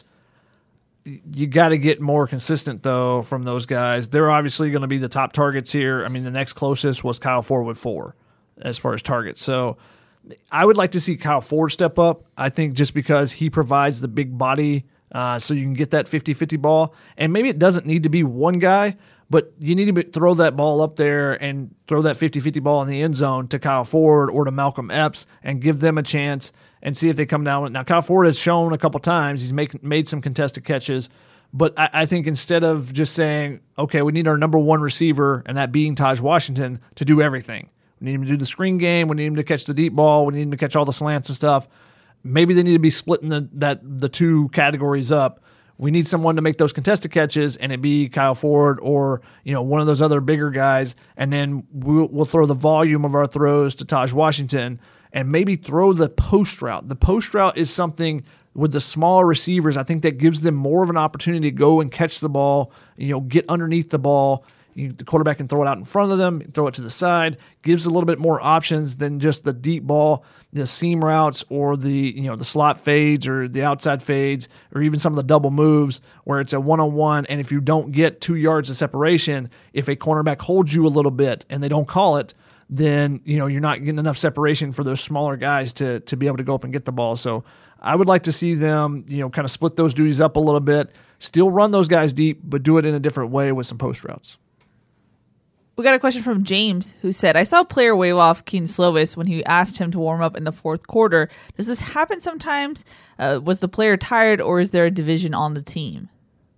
You got to get more consistent, though, from those guys. They're obviously going to be the top targets here. I mean, the next closest was Kyle Ford with four as far as targets. So I would like to see Kyle Ford step up, I think, just because he provides the big body uh, so you can get that fifty-fifty ball. And maybe it doesn't need to be one guy, but you need to throw that ball up there and throw that fifty-fifty ball in the end zone to Kyle Ford or to Malcolm Epps and give them a chance and see if they come down. Now, Kyle Ford has shown a couple times. He's make, made some contested catches. But I, I think instead of just saying, okay, we need our number one receiver, and that being Taj Washington, to do everything. We need him to do the screen game. We need him to catch the deep ball. We need him to catch all the slants and stuff. Maybe they need to be splitting the, that the two categories up. We need someone to make those contested catches, and it be Kyle Ford or you know one of those other bigger guys, and then we'll, we'll throw the volume of our throws to Taj Washington, and maybe throw the post route. The post route is something with the smaller receivers. I think that gives them more of an opportunity to go and catch the ball, you know, get underneath the ball, You, the quarterback can throw it out in front of them, throw it to the side, gives a little bit more options than just the deep ball, the seam routes, or the you know the slot fades or the outside fades, or even some of the double moves where it's a one-on-one. And if you don't get two yards of separation, if a cornerback holds you a little bit and they don't call it, then you know you're not getting enough separation for those smaller guys to to be able to go up and get the ball. So I would like to see them, you know, kind of split those duties up a little bit, still run those guys deep, but do it in a different way with some post routes. We got a question from James, who said, I saw a player wave off Keaton Slovis when he asked him to warm up in the fourth quarter. Does this happen sometimes? Uh, was the player tired, or is there a division on the team?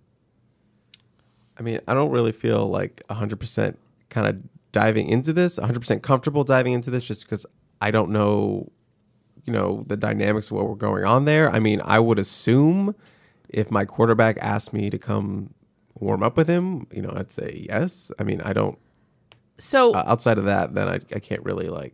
I mean, I don't really feel like one hundred percent kind of diving into this, one hundred percent comfortable diving into this, just because I don't know, you know, the dynamics of what we're going on there. I mean, I would assume if my quarterback asked me to come warm up with him, you know, I'd say yes. I mean, I don't. So uh, outside of that, then I, I can't really like.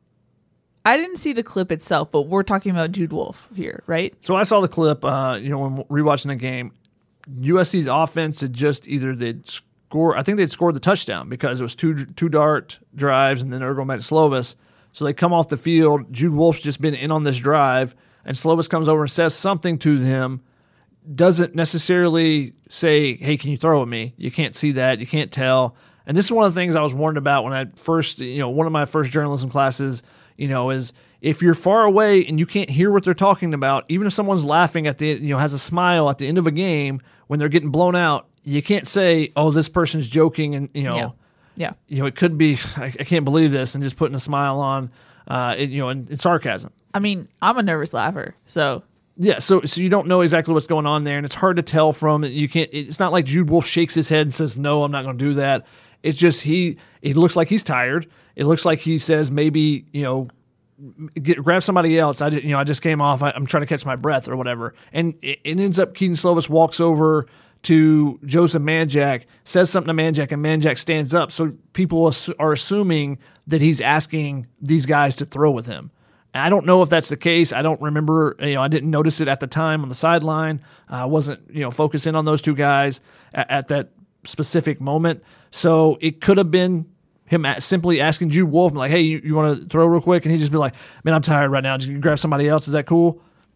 I didn't see the clip itself, but we're talking about Jude Wolfe here, right? So I saw the clip, uh, you know, when rewatching the game. U S C's offense had just either they'd score, I think they'd scored the touchdown because it was two two dart drives and then they were going back to Slovis. So they come off the field. Jude Wolfe's just been in on this drive, and Slovis comes over and says something to him. Doesn't necessarily say, hey, can you throw at me? You can't see that. You can't tell. And this is one of the things I was warned about when I first, you know, one of my first journalism classes, you know, is if you're far away and you can't hear what they're talking about, even if someone's laughing at the, you know, has a smile at the end of a game when they're getting blown out, you can't say, oh, this person's joking and, you know, Yeah. Yeah. you know, it could be, I, I can't believe this, and just putting a smile on, uh, it, you know, and, and sarcasm. I mean, I'm a nervous laugher, so. Yeah, so so you don't know exactly what's going on there, and it's hard to tell from it. You can't. It's not like Jude Wolfe shakes his head and says, "No, I'm not going to do that." It's just he. It looks like he's tired. It looks like he says maybe you know, get, grab somebody else. I did, you know I just came off. I, I'm trying to catch my breath or whatever, and it, it ends up Keaton Slovis walks over to Joseph Manjack, says something to Manjack, and Manjack stands up. So people are assuming that he's asking these guys to throw with him. I don't know if that's the case. I don't remember, you know, I didn't notice it at the time on the sideline. I uh, wasn't, you know, focusing on those two guys at, at that specific moment. So it could have been him simply asking Jude Wolfe, like, hey, you, you want to throw real quick? And he'd just be like, man, I'm tired right now. Just grab somebody else. Is that cool?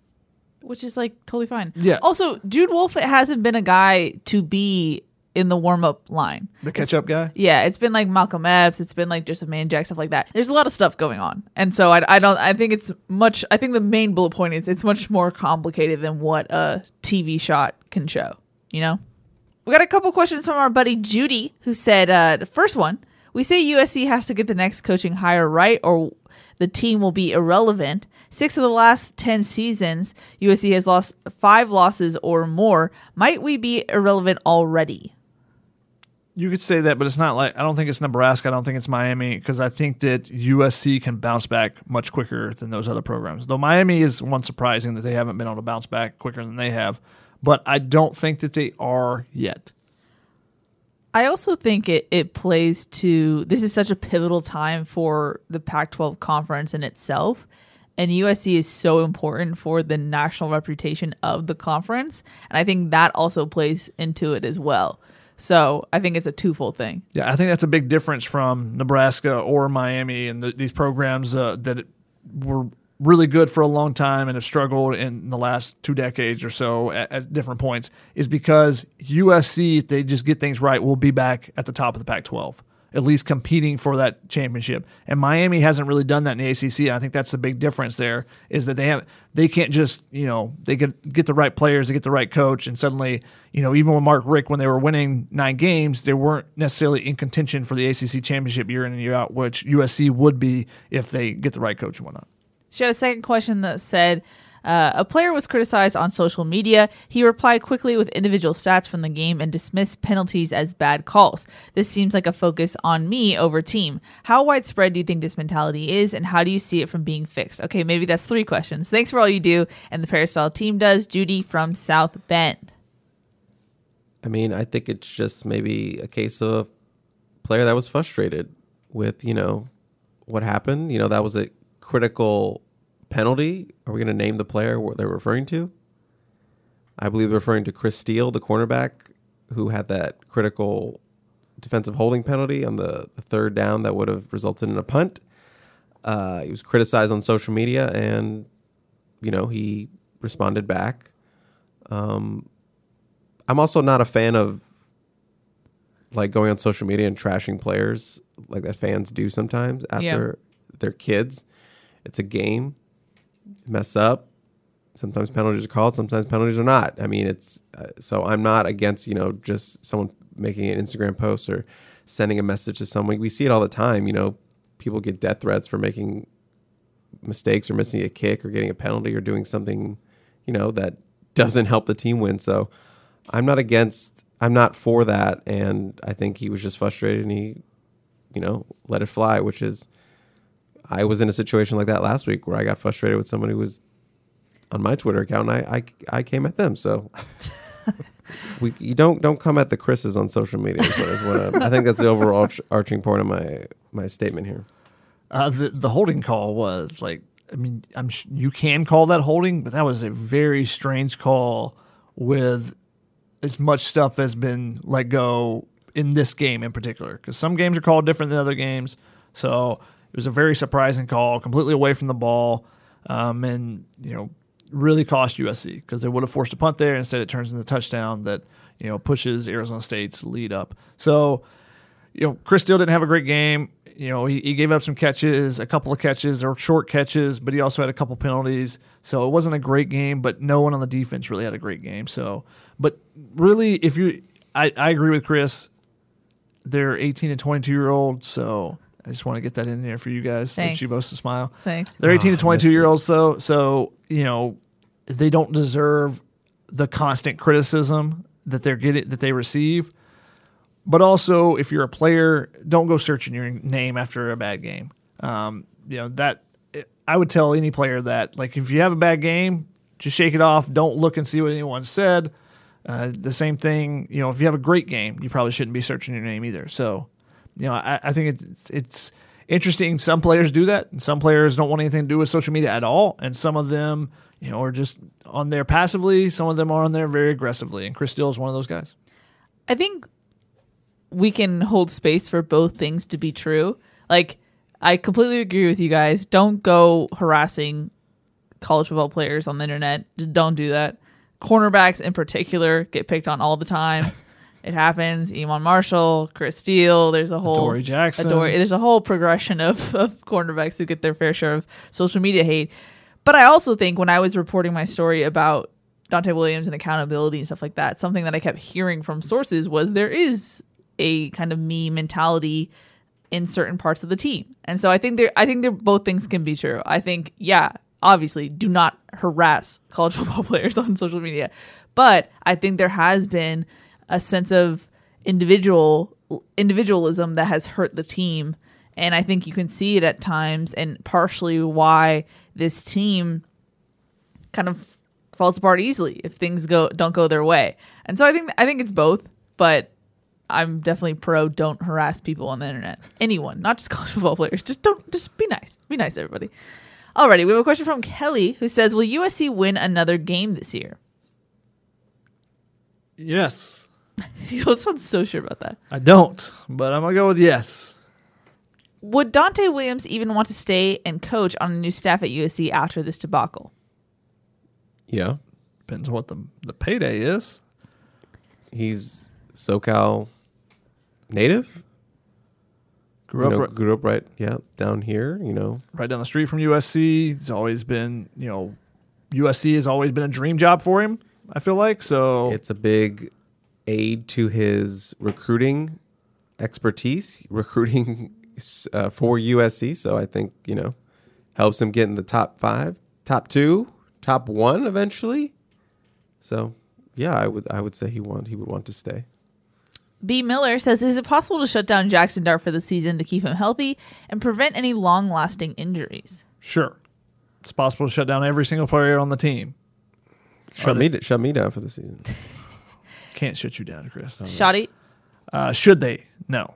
Which is like totally fine. Yeah. Also, Jude Wolfe hasn't been a guy to be in the warm-up line. The catch-up guy? Yeah, it's been like Malcolm Epps, it's been like Joseph Manjack, stuff like that. There's a lot of stuff going on. And so I, I don't, I think it's much, I think the main bullet point is it's much more complicated than what a T V shot can show, you know? We got a couple questions from our buddy Judy, who said, uh, the first one, we say U S C has to get the next coaching hire right or the team will be irrelevant. Six of the last ten seasons, U S C has lost five losses or more. Might we be irrelevant already? You could say that, but it's not like, I don't think it's Nebraska. I don't think it's Miami, because I think that U S C can bounce back much quicker than those other programs. Though Miami is one surprising that they haven't been able to bounce back quicker than they have, but I don't think that they are yet. I also think it, it plays to, this is such a pivotal time for the Pac twelve conference in itself. And U S C is so important for the national reputation of the conference. And I think that also plays into it as well. So I think it's a twofold thing. Yeah, I think that's a big difference from Nebraska or Miami and the, these programs uh, that were really good for a long time and have struggled in the last two decades or so at, at different points, is because U S C, if they just get things right, will be back at the top of the Pac twelve, at least competing for that championship. And Miami hasn't really done that in the A C C. I think that's the big difference there, is that they have they can't just, you know, they get get the right players, they get the right coach, and suddenly, you know, even with Mark Richt, when they were winning nine games, they weren't necessarily in contention for the A C C championship year in and year out, which U S C would be if they get the right coach and whatnot. She had a second question that said, uh, a player was criticized on social media. He replied quickly with individual stats from the game and dismissed penalties as bad calls. This seems like a focus on me over team. How widespread do you think this mentality is, and how do you see it from being fixed? Okay, maybe that's three questions. Thanks for all you do, and the Peristyle team does. Judy from South Bend. I mean, I think it's just maybe a case of a player that was frustrated with, you know, what happened. You know, that was a critical penalty. Are we going to name the player what they're referring to? I believe they're referring to Chris Steele, the cornerback, who had that critical defensive holding penalty on the, the third down that would have resulted in a punt. Uh, he was criticized on social media, and, you know, he responded back. Um, I'm also not a fan of, like, going on social media and trashing players like that fans do sometimes after yeah. their kids. It's a game. Mess up. Sometimes penalties are called, sometimes penalties are not. I mean, it's uh, so I'm not against, you know, just someone making an Instagram post or sending a message to someone. We see it all the time. You know, people get death threats for making mistakes or missing a kick or getting a penalty or doing something, you know, that doesn't help the team win. So I'm not against, I'm not for that. And I think he was just frustrated and he, you know, let it fly, which is, I was in a situation like that last week where I got frustrated with someone who was on my Twitter account, and I, I, I came at them. So we you don't don't come at the Chris's on social media. Is what, is what I'm, I think that's the overall arching point of my my statement here. Uh, the the holding call was like, I mean, I'm sh- you can call that holding, but that was a very strange call with as much stuff has been let go in this game in particular. Because some games are called different than other games, so it was a very surprising call, completely away from the ball, um, and you know. Really cost U S C because they would have forced a punt there. Instead, it turns into a touchdown that, you know, pushes Arizona State's lead up. So, you know, Chris Steele didn't have a great game. You know, he, he gave up some catches, a couple of catches or short catches, but he also had a couple penalties. So it wasn't a great game, but no one on the defense really had a great game. So, but really, if you, I, I agree with Chris. They're eighteen and twenty-two year olds, so I just want to get that in there for you guys. Thanks. That you both to smile. Thanks. They're eighteen Oh, to twenty-two year olds, though, so you know they don't deserve the constant criticism that they're getting that they receive. But also, if you're a player, don't go searching your name after a bad game. Um, you know that I would tell any player that, like, if you have a bad game, just shake it off. Don't look and see what anyone said. Uh, the same thing, you know, if you have a great game, you probably shouldn't be searching your name either. So, you know, I, I think it's it's interesting. Some players do that, and some players don't want anything to do with social media at all. And some of them, you know, are just on there passively. Some of them are on there very aggressively. And Chris Steele is one of those guys. I think we can hold space for both things to be true. Like, I completely agree with you guys. Don't go harassing college football players on the internet. Just don't do that. Cornerbacks in particular get picked on all the time. It happens. Iman Marshall, Chris Steele. There's a whole Adoree Jackson. Adoree, there's a whole progression of, of cornerbacks who get their fair share of social media hate. But I also think when I was reporting my story about Dante Williams and accountability and stuff like that, something that I kept hearing from sources was there is a kind of me mentality in certain parts of the team. And so I think there I think there both things can be true. I think, yeah, obviously do not harass college football players on social media. But I think there has been a sense of individual individualism that has hurt the team. And I think you can see it at times, and partially why this team kind of falls apart easily if things go don't go their way. And so I think I think it's both, but I'm definitely pro don't harass people on the internet. Anyone, not just college football players. Just don't just be nice. Be nice, everybody. Alrighty, we have a question from Kelly who says, will U S C win another game this year? Yes. You don't sound so sure about that. I don't, but I'm going to go with yes. Would Dante Williams even want to stay and coach on a new staff at U S C after this debacle? Yeah. Depends on what the, the payday is. He's SoCal native. Grew You up, know, right, grew up right, yeah, down here, you know. right down the street from U S C. He's always been, you know, U S C has always been a dream job for him, I feel like. So It's a big aid to his recruiting expertise, recruiting uh, for U S C. So I think, you know, helps him get in the top five, top two, top one eventually. So, yeah, I would I would say he want he would want to stay. B. Miller says, is it possible to shut down Jackson Dart for the season to keep him healthy and prevent any long-lasting injuries? sure, it's possible to shut down every single player on the team. Shut me shut me down for the season. Can't shut you down, Chris. Shotty, Uh, should they? No.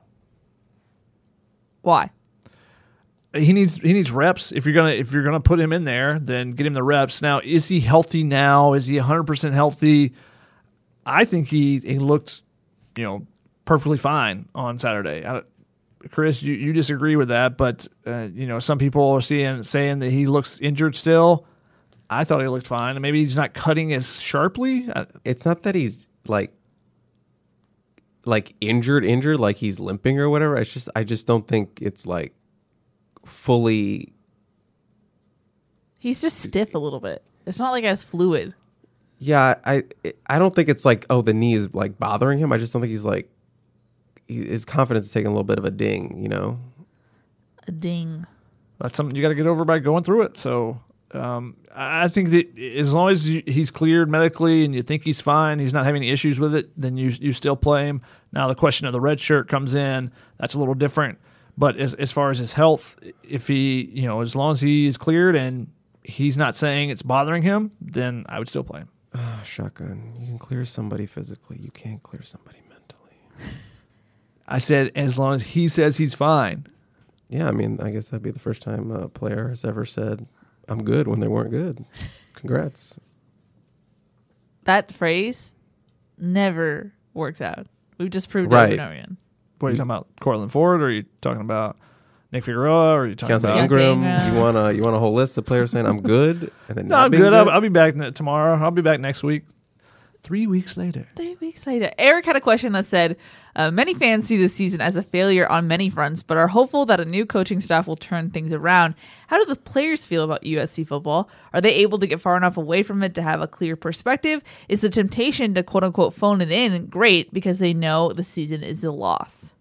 why? He needs he needs reps. If you're gonna if you're gonna put him in there, then get him the reps. Now, is he healthy now? Is he one hundred percent healthy? I think he he looked, you know, perfectly fine on Saturday. I, Chris, you, you disagree with that, but uh, you know, some people are seeing saying that he looks injured still. I thought he looked fine, and maybe he's not cutting as sharply. It's not that he's like like injured, injured, like he's limping or whatever. It's just I just don't think it's like fully. He's just stiff a little bit. It's not like as fluid. Yeah, I I don't think it's like, oh, the knee is like bothering him. I just don't think he's like he, his confidence is taking a little bit of a ding, you know. A ding. That's something you got to get over by going through it. So um, I think that as long as he's cleared medically and you think he's fine, he's not having any issues with it, then you you still play him. Now the question of the red shirt comes in. That's a little different. But as as far as his health, if he, you know, as long as he is cleared and he's not saying it's bothering him, then I would still play him. Oh, shotgun. You can clear somebody physically. You can't clear somebody mentally. I said as long as he says he's fine. Yeah, I mean, I guess that'd be the first time a player has ever said, I'm good when they weren't good. Congrats. That phrase never works out. We've just proved Right. it over and over again. What are you talking about? Cortland Ford, or are you talking about Nick Figueroa, or are you talking Keontae about... Ingram, Ingram. you want a you want a whole list of players saying I'm good and then No, not I'm being good. good? I'll, I'll be back ne- tomorrow. I'll be back next week. Three weeks later. Three weeks later, Eric had a question that said, uh, many fans see this season as a failure on many fronts, but are hopeful that a new coaching staff will turn things around. How do the players feel about U S C football? Are they able to get far enough away from it to have a clear perspective? Is the temptation to quote unquote phone it in great because they know the season is a loss?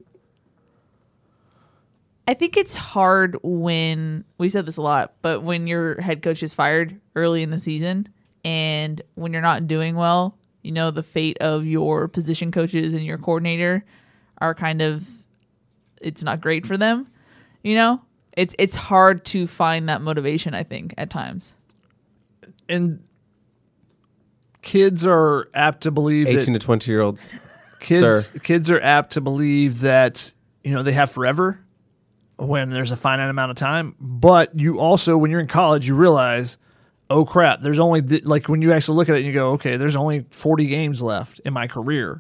I think it's hard when, we said this a lot, but when your head coach is fired early in the season and when you're not doing well, you know, the fate of your position coaches and your coordinator are kind of, it's not great for them. You know, it's it's hard to find that motivation, I think, at times. And kids are apt to believe eighteen that to twenty year olds. kids Sir. kids are apt to believe that, you know, they have forever when there's a finite amount of time. But you also, when you're in college, you realize, oh crap, there's only th- like when you actually look at it and you go, okay, there's only forty games left in my career.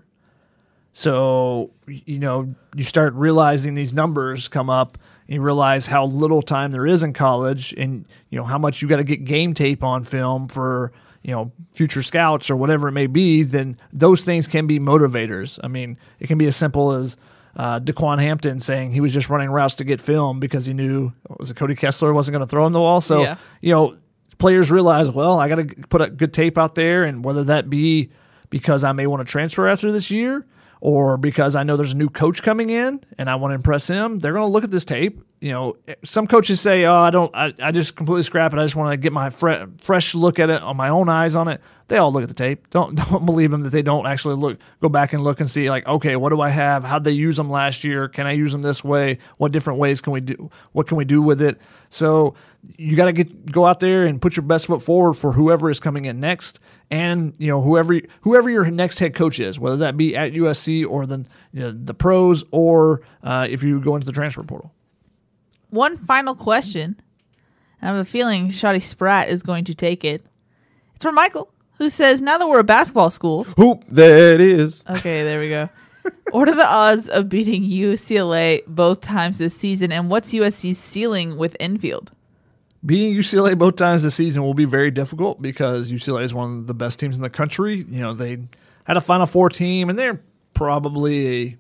So, you know, you start realizing these numbers come up and you realize how little time there is in college and, you know, how much you got to get game tape on film for, you know, future scouts or whatever it may be. Then those things can be motivators. I mean, it can be as simple as uh, DeQuan Hampton saying he was just running routes to get film because he knew, what was it, Cody Kessler wasn't going to throw him the ball. So, Yeah. you know, players realize, well, I got to put a good tape out there, and whether that be because I may want to transfer after this year or because I know there's a new coach coming in and I want to impress him, they're going to look at this tape. You know, some coaches say, oh, I don't, I, I just completely scrap it. I just want to get my fre- fresh look at it on my own eyes on it. They all look at the tape. Don't don't believe them that they don't actually look, go back and look and see, like, okay, what do I have? How'd they use them last year? Can I use them this way? What different ways can we do? What can we do with it? So you got to get go out there and put your best foot forward for whoever is coming in next, and you know whoever whoever your next head coach is, whether that be at U S C or the you know, the pros, or uh, if you go into the transfer portal. One final question. I have a feeling Shotty Spratt is going to take it. It's from Michael, who says, now that we're a basketball school. Hoop, there it is. Okay, there we go. What are the odds of beating U C L A both times this season, and what's U S C's ceiling with infield? Beating U C L A both times this season will be very difficult because U C L A is one of the best teams in the country. You know, they had a Final Four team, and they're probably a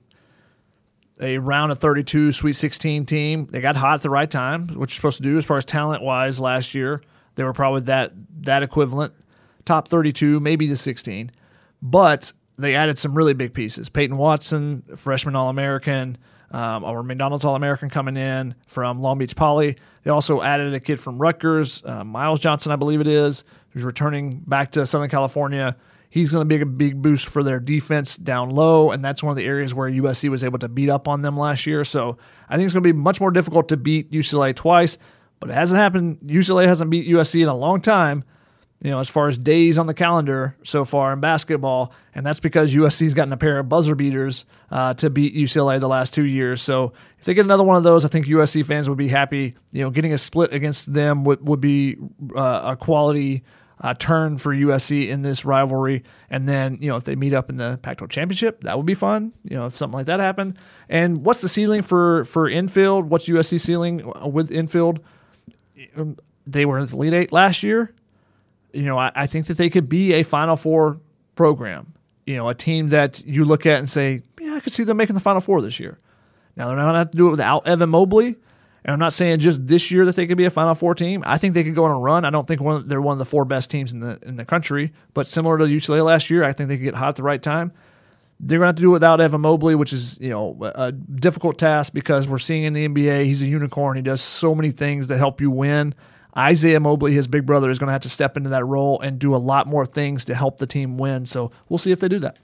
a round of thirty-two, Sweet sixteen team. They got hot at the right time, what you're supposed to do as far as talent-wise last year. They were probably that that equivalent, top thirty-two, maybe to sixteen. But they added some really big pieces. Peyton Watson, freshman All-American, um, or McDonald's All-American coming in from Long Beach Poly. They also added a kid from Rutgers, uh, Miles Johnson, I believe it is, who's returning back to Southern California. He's going to be a big boost for their defense down low, and that's one of the areas where U S C was able to beat up on them last year. So I think it's going to be much more difficult to beat U C L A twice, but it hasn't happened. U C L A hasn't beat U S C in a long time, you know, as far as days on the calendar so far in basketball, and that's because U S C's gotten a pair of buzzer beaters uh, to beat U C L A the last two years. So if they get another one of those, I think U S C fans would be happy. You know, getting a split against them would, would be uh, a quality uh, turn for U S C in this rivalry. And then, you know, if they meet up in the Pac twelve championship, that would be fun. You know, if something like that happened. And what's the ceiling for, for infield? What's U S C ceiling with infield? They were in the Elite Eight last year. You know, I, I think that they could be a Final Four program. You know, a team that you look at and say, yeah, I could see them making the Final Four this year. Now, they're not going to have to do it without Evan Mobley. And I'm not saying just this year that they could be a Final Four team. I think they could go on a run. I don't think one, they're one of the four best teams in the in the country. But similar to U C L A last year, I think they could get hot at the right time. They're going to have to do it without Evan Mobley, which is, you know, a difficult task because we're seeing in the N B A, he's a unicorn. He does so many things that help you win. Isaiah Mobley, his big brother, is going to have to step into that role and do a lot more things to help the team win. So we'll see if they do that.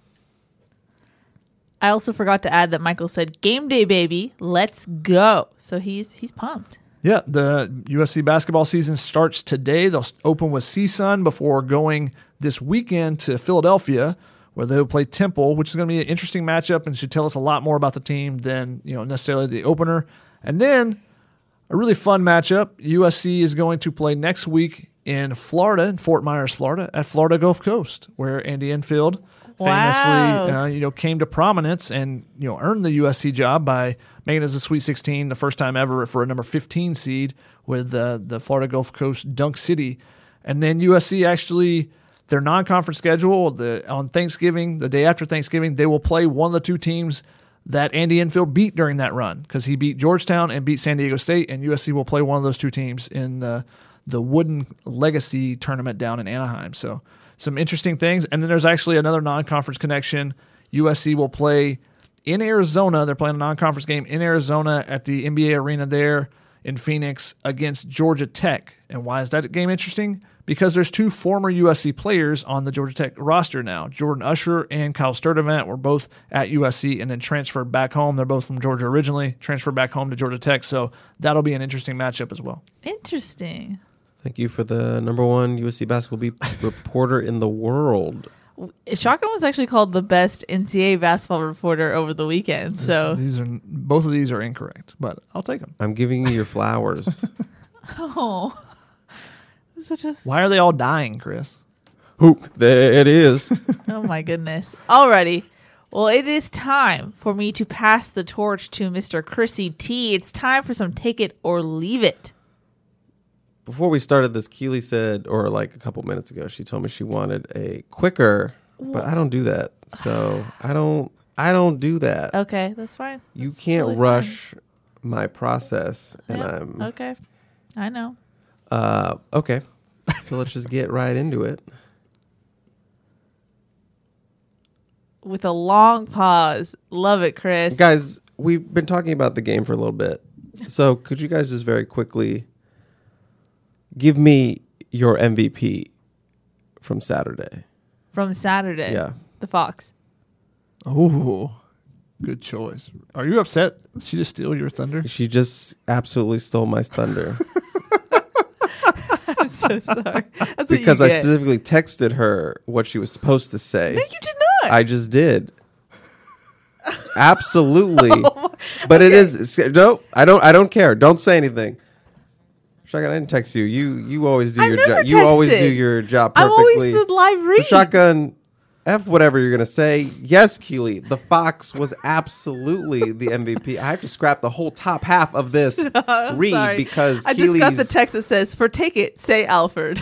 I also forgot to add that Michael said, game day, baby, let's go. So he's he's pumped. Yeah, the U S C basketball season starts today. They'll open with C S U N before going this weekend to Philadelphia, where they'll play Temple, which is going to be an interesting matchup and should tell us a lot more about the team than, you know, necessarily the opener. And then a really fun matchup. U S C is going to play next week in Florida, in Fort Myers, Florida, at Florida Gulf Coast, where Andy Enfield famously, wow. uh, you know, came to prominence and, you know, earned the U S C job by making it as a Sweet sixteen, the first time ever for a number fifteen seed with uh, the Florida Gulf Coast Dunk City. And then U S C actually, their non-conference schedule, the on Thanksgiving, the day after Thanksgiving, they will play one of the two teams that Andy Enfield beat during that run, because he beat Georgetown and beat San Diego State, and U S C will play one of those two teams in the, the Wooden Legacy tournament down in Anaheim. So some interesting things. And then there's actually another non-conference connection. U S C will play in Arizona. They're playing a non-conference game in Arizona at the N B A arena there in Phoenix against Georgia Tech. And why is that game interesting? Because there's two former U S C players on the Georgia Tech roster now. Jordan Usher and Kyle Sturdivant were both at U S C and then transferred back home. They're both from Georgia originally, transferred back home to Georgia Tech. So that'll be an interesting matchup as well. Interesting. Thank you for the number one U S C basketball beat reporter in the world. Shotgun was actually called the best N C A A basketball reporter over the weekend. So these are both of these are incorrect, but I'll take them. I'm giving you your flowers. oh, such a Why are they all dying, Chris? Who? There it is. oh my goodness. Alrighty. Well, it is time for me to pass the torch to Mister Chrissy T. It's time for some take it or leave it. Before we started this, Keely said, or like a couple minutes ago, she told me she wanted a quicker, but I don't do that. So I don't, I don't do that. Okay, that's fine. You That's can't totally rush fine. my process, and Yep, I'm okay. I know. Uh, okay, so let's just get right into it. With a long pause. Love it, Chris. Guys, we've been talking about the game for a little bit. So could you guys just very quickly give me your M V P from Saturday? From Saturday. Yeah. The Fox. Ooh, good choice. Are you upset? Did she just steal your thunder? She just absolutely stole my thunder. I'm so sorry. That's what Because you I get. specifically texted her what she was supposed to say. No, you did not. I just did. Absolutely. But it is no, I don't I don't care. Don't say anything. Shotgun, I didn't text you. You you always do I your never job. You always texted. do your job I'm perfectly. always the live read. So Shotgun, F whatever you're gonna say. Yes, Keely, the Fox was absolutely the M V P. I have to scrap the whole top half of this read Sorry. because I Keely's, just got the text that says, for take it, say Alfred.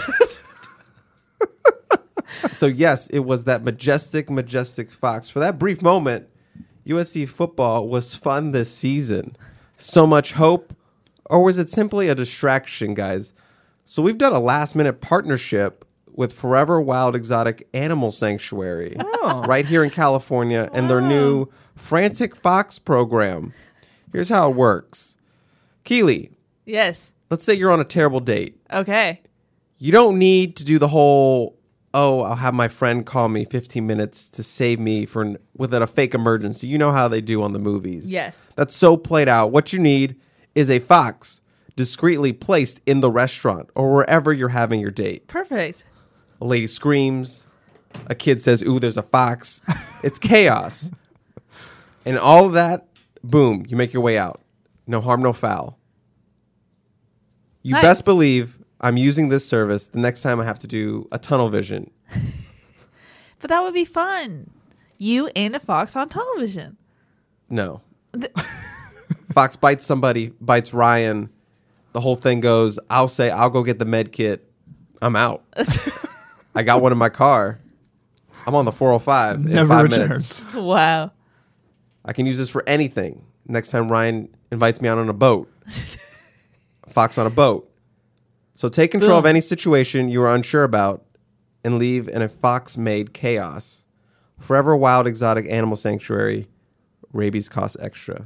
So yes, it was that majestic, majestic Fox. For that brief moment, U S C football was fun this season. So much hope. Or was it simply a distraction, guys? So we've done a last minute partnership with Forever Wild Exotic Animal Sanctuary right here in California and their new Frantic Fox program. Here's how it works. Keely, Yes. let's say you're on a terrible date. Okay. You don't need to do the whole, oh, I'll have my friend call me fifteen minutes to save me for an, within a fake emergency. You know how they do on the movies. Yes. That's so played out. What you need is a fox discreetly placed in the restaurant or wherever you're having your date. Perfect. A lady screams. A kid says, ooh, there's a fox. It's chaos. And all of that, boom, you make your way out. No harm, no foul. You Nice. best believe I'm using this service. The next time I have to do a tunnel vision. But that would be fun. You and a fox on tunnel vision. No. Fox bites somebody, bites Ryan. The whole thing goes, I'll say, I'll go get the med kit. I'm out. I got one in my car. I'm on the four oh five in Never five returns. minutes. Wow. I can use this for anything. Next time Ryan invites me out on a boat. Fox on a boat. So take control of any situation you are unsure about and leave in a Fox-made chaos. Forever Wild Exotic Animal Sanctuary. Rabies costs extra.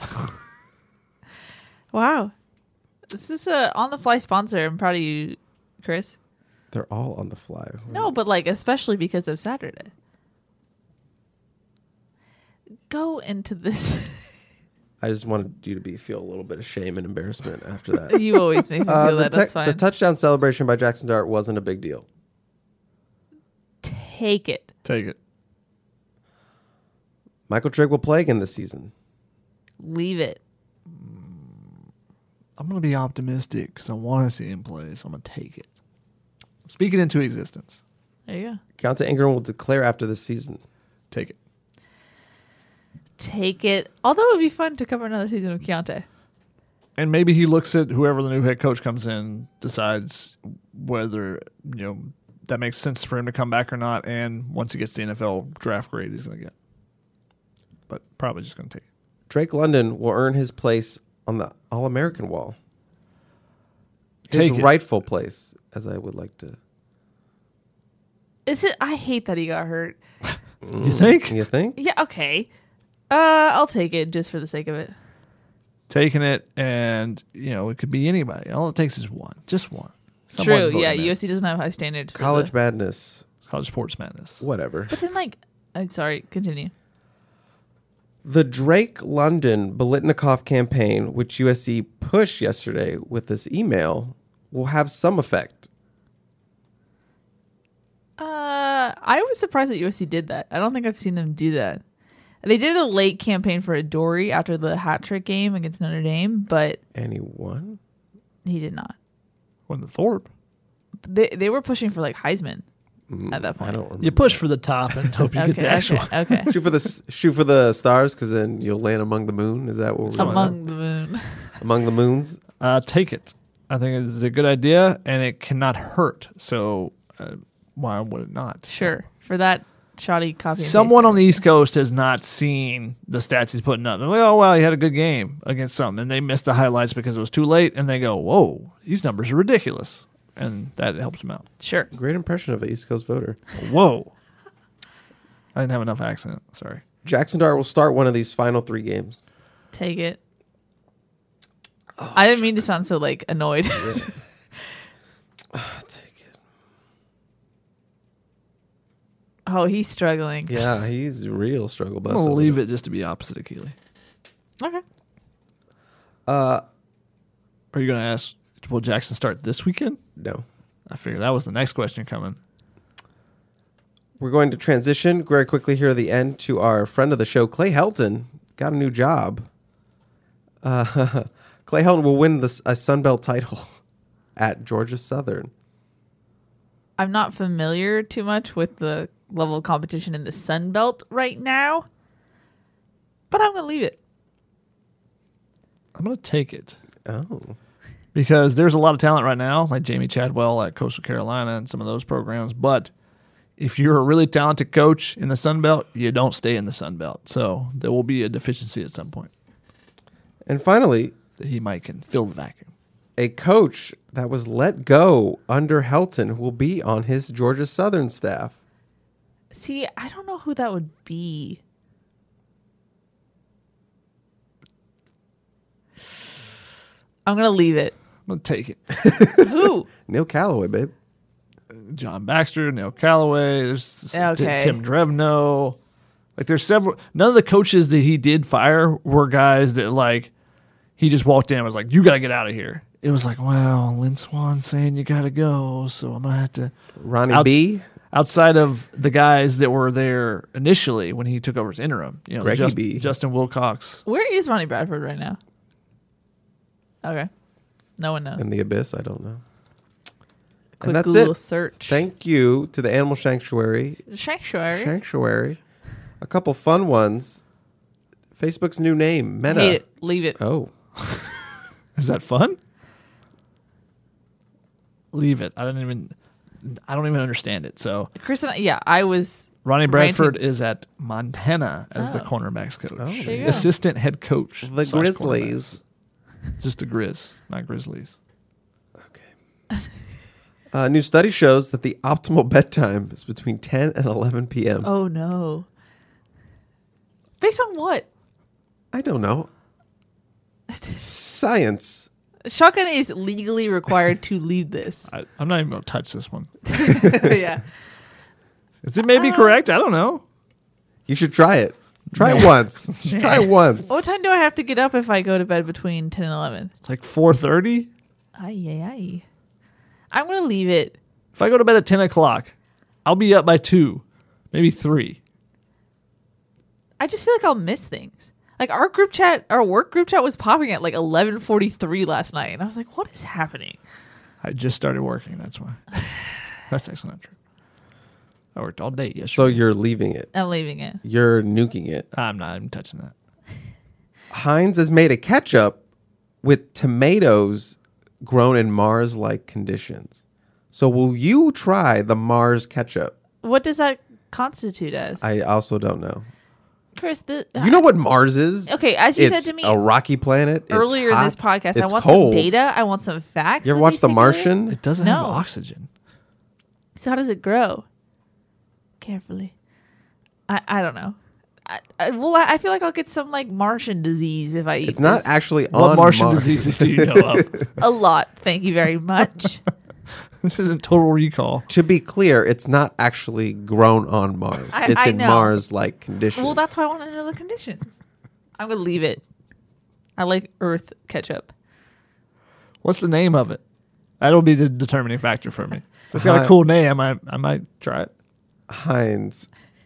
Wow. This is a on-the-fly sponsor. I'm proud of you, Chris. They're all on the fly. No, but like especially because of Saturday. Go into this. I just wanted you to be feel a little bit of shame and embarrassment after that. You always make me feel Uh, the, that. That's te- fine. the touchdown celebration by Jackson Dart wasn't a big deal. Take it. Take it. Michael Trigg will play again this season. Leave it. I'm going to be optimistic because I want to see him play, so I'm going to take it. Speak it into existence. There you go. Keontae Ingram will declare after this season. Take it. Take it. Although it would be fun to cover another season of Keontae. And maybe he looks at whoever the new head coach comes in, decides whether, you know, that makes sense for him to come back or not, and once he gets the N F L draft grade he's going to get. But probably just going to take it. Drake London will earn his place on the All-American wall. His Take it. rightful place, as I would like to. Is it? I hate that he got hurt. You think? You think? Yeah. Okay. Uh, I'll take it just for the sake of it. Taking it, and, you know, it could be anybody. All it takes is one. Just one. Someone True. vote Yeah. him in. U S C doesn't have high standards. For College the, Madness. College Sports Madness. Whatever. but then, like, I'm sorry. Continue. The Drake London Biletnikoff campaign, which U S C pushed yesterday with this email, will have some effect. Uh, I was surprised that U S C did that. I don't think I've seen them do that. They did a late campaign for Adoree after the hat trick game against Notre Dame, but Anyone? he did not. When the Thorpe. They they were pushing for like Heisman at that point. I don't remember. You push for the top and hope you Okay, get the actual. okay, okay. Shoot for the s- shoot for the stars, because then you'll land among the moon. Is that what we're doing? Among the moon. among the moons? Uh, take it. I think it's a good idea, and it cannot hurt. So uh, why would it not? Sure. For that shoddy copy. and Someone paste. on the East Coast has not seen the stats he's putting up. They're like, oh, well, he had a good game against something. And they missed the highlights because it was too late. And they go, whoa, these numbers are ridiculous. And that helps him out. Sure. Great impression of an East Coast voter. Whoa. I didn't have enough accent. Sorry. Jackson Dart will start one of these final three games. Take it. I didn't mean to sound so like annoyed. Take it. Oh, he's struggling. Yeah, he's a real struggle bus. I'm going to over leave there. it just to be opposite of Keeley. Okay. Uh, Are you going to ask, will Jackson start this weekend? no. I figured that was the next question coming. We're going to transition very quickly here at the end to our friend of the show, Clay Helton. Got a new job. Uh, Clay Helton will win this, a Sun Belt title at Georgia Southern. I'm not familiar too much with the level of competition in the Sun Belt right now, but I'm going to leave it. I'm going to take it. Oh. Because there's a lot of talent right now, like Jamie Chadwell at Coastal Carolina and some of those programs. But if you're a really talented coach in the Sun Belt, you don't stay in the Sun Belt. So there will be a deficiency at some point And finally, that he might can fill the vacuum. a coach that was let go under Helton will be on his Georgia Southern staff. See, I don't know who that would be. I'm going to leave it. I'm going to take it. Who? Neil Calloway, babe. John Baxter, Neil Calloway, there's T- Okay. Tim Drevno. Like there's several. None of the coaches that he did fire were guys that like he just walked in and was like, "You got to get out of here." It was like, "Well, Lynn Swan's saying you got to go, so I'm gonna have to." Ronnie Out- B. Outside of the guys that were there initially when he took over as interim, you know, Greggy Just- B. Justin Wilcox. Where is Ronnie Bradford right now? Okay. No one knows. In the abyss, I don't know. quick that's Google it. search. Thank you to the Animal Sanctuary. Sanctuary. Sanctuary. A couple fun ones. Facebook's new name, Meta. Hate it. Leave it. Oh. Is that fun? Leave it. I don't even. I don't even understand it. So Chris and I, yeah, I was. Ronnie Bradford ranting- is at Montana as the Oh. cornerbacks coach, There you go. assistant head coach. The slash Grizzlies. cornerbacks. Just the Grizz, not Grizzlies. Okay. Uh, new study shows that the optimal bedtime is between ten and eleven p.m. Oh no. Based on what? I don't know. Science. Shotgun is legally required to leave this. I, I'm not even going to touch this one. Yeah. Is it maybe Uh, correct? I don't know. You should try it. Try it once. Try it once. What time do I have to get up if I go to bed between ten and eleven? Like four thirty. Ay, ay, ay. I'm going to leave it. If I go to bed at ten o'clock, I'll be up by two, maybe three. I just feel like I'll miss things. Like our group chat, our work group chat was popping at like eleven forty-three last night. And I was like, what is happening? I just started working. That's why. That's actually not true. I worked all day yesterday. So you're leaving it. I'm leaving it. You're nuking it. I'm not even touching that. Heinz has made a ketchup with tomatoes grown in Mars-like conditions. So will you try the Mars ketchup? What does that constitute as? I also don't know. Chris, the, You know what Mars is? Okay, as you It's said to me a rocky planet. It's earlier in this hot, podcast, I it's want cold. some data. I want some facts. You ever What watch these The things are? Martian? It doesn't No. have oxygen. So how does it grow? Carefully. I, I don't know. I, I, well, I I feel like I'll get some like Martian disease if I eat It's not this. actually What on Martian Mars. diseases do you know of? a lot. Thank you very much. This isn't Total Recall. To be clear, it's not actually grown on Mars. I- it's I in know. Mars-like conditions. Well, that's why I want to know the conditions. I'm gonna leave it. I like Earth ketchup. What's the name of it? That'll be the determining factor for me. If it's got Hi- a cool name, I might, I might try it. Heinz.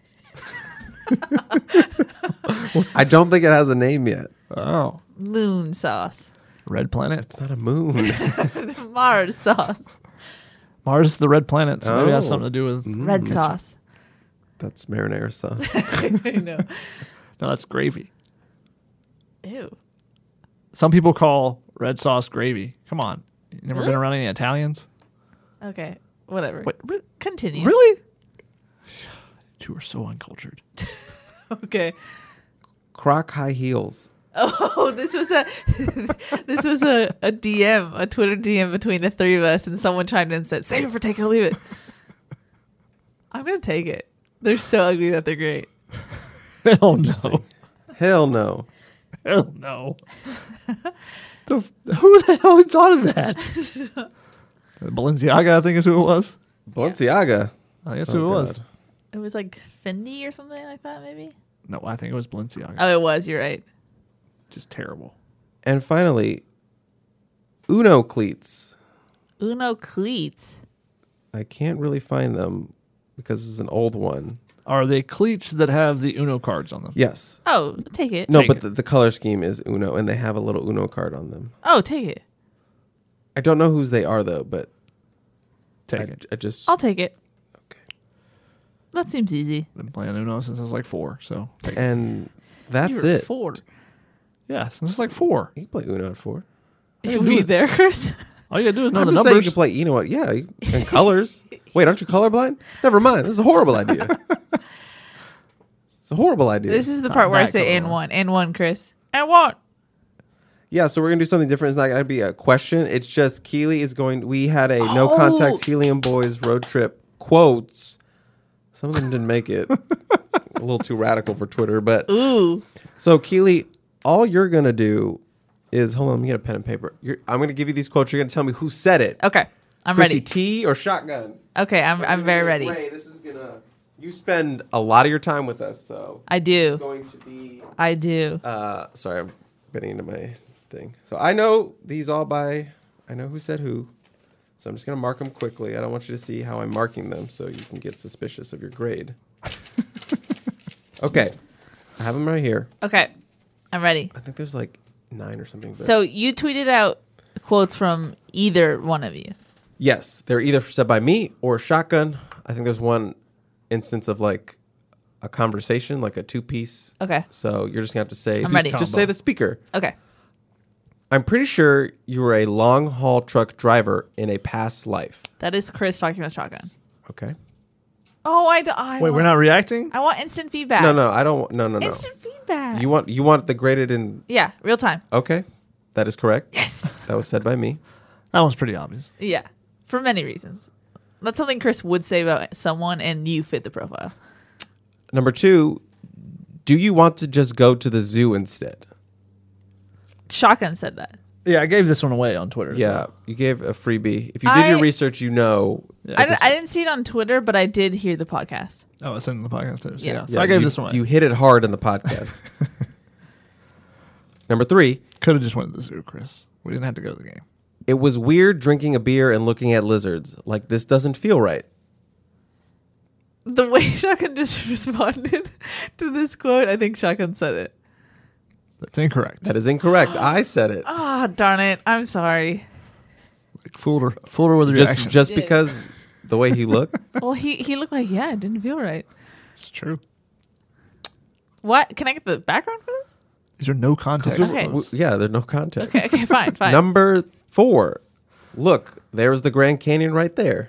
I don't think it has a name yet. Oh. Moon sauce. Red planet. It's not a moon. Mars sauce. Mars is the red planet, so maybe it has Oh. something to do with. Red sauce. That's marinara sauce. I know. No, that's gravy. Ew. Some people call red sauce gravy. Come on. You never Really? been around any Italians? Okay. Whatever. Wait, re- Continue. Really? You are so uncultured. Okay. Croc high heels. Oh, this was a this was a, a D M, a Twitter D M between the three of us, and someone chimed in and said, "Save it for take it or leave it." I'm gonna take it. They're so ugly that they're great. Hell no. Hell no. Hell no. the, f- who the hell thought of that? Balenciaga, I think is who it was. Balenciaga. I guess Oh, who it was. God. It was like Fendi or something like that, maybe. No, I think it was Balenciaga. Oh, it was. You're right. Just terrible. And finally, Uno cleats. Uno cleats. I can't really find them because it's an old one. Are they cleats that have the Uno cards on them? Yes. Oh, take it. No, Take but it. the, the color scheme is Uno, and they have a little Uno card on them. Oh, take it. I don't know whose they are, though, but Take I, it. I just... I'll take it. Okay. That seems easy. Been playing Uno since I was like four, so take it. And that's you were it. Four. Yeah, since I was like four. You can play Uno at four. Were you there, Chris? All you gotta do is know I'm the just saying you numbers. can play Uno at... Yeah, you- and colors. Wait, aren't you colorblind? Never mind. This is a horrible idea. It's a horrible idea. This is the Not part where I that say colorblind. and one. And one, Chris. And one. Yeah, so we're gonna do something different. It's not gonna be a question. It's just Keely is going. We had a no Oh. context Helium Boys road trip quotes. Some of them didn't make it. A little too radical for Twitter, but Ooh. so Keely, all you're gonna do is hold on. Let me get a pen and paper. You're, I'm gonna give you these quotes. You're gonna tell me who said it. Okay. I'm Chrissy ready. T or Shotgun. Okay, I'm I'm very ready. Ray, this is gonna. You spend a lot of your time with us, so I it's do. going to be. I do. Uh, sorry, I'm getting into my thing. So I know these all by, I know who said who. So I'm just going to mark them quickly. I don't want you to see how I'm marking them so you can get suspicious of your grade. Okay. I have them right here. Okay. I'm ready. I think there's like nine or something. But So you tweeted out quotes from either one of you. Yes, they're either said by me or shotgun. I think there's one instance of like a conversation, like a two piece. Okay. So you're just gonna have to say. I'm ready. Just Combo. say the speaker. Okay. I'm pretty sure you were a long haul truck driver in a past life. That is Chris talking about shotgun. Okay. Oh, I, d- I Wait, want, we're not reacting? I want instant feedback. No, no, I don't. No, no, no. Instant feedback. You want you want the graded in. Yeah, real time. Okay, that is correct. Yes. That was said by me. That one's pretty obvious. Yeah, for many reasons. That's something Chris would say about someone, and you fit the profile. Number two, do you want to just go to the zoo instead? Shotgun said that. Yeah, I gave this one away on Twitter. Yeah, so. you gave a freebie. If you did I- your research, you know. I, d- I didn't see it on Twitter, but I did hear the podcast. Oh, it's in the podcast too. So Yeah. yeah. So I gave you, this one away. You hit it hard in the podcast. Number three, Could have just went to the zoo, Chris. We didn't have to go to the game. it was weird drinking a beer and looking at lizards. Like, this doesn't feel right. The way Shotgun just responded to this quote, I think Shotgun said it. That's incorrect. That is incorrect. I said it. Ah, darn it. I'm sorry. Like, fooled her. Fooled her with the Just reaction. just Yeah. because the way he looked. Well, he, he looked like, yeah, it didn't feel right. It's true. What? Can I get the background for this? These are no context. Okay. W- Yeah, there's no context. Okay, okay, fine, fine. Number four. Look, there's the Grand Canyon right there.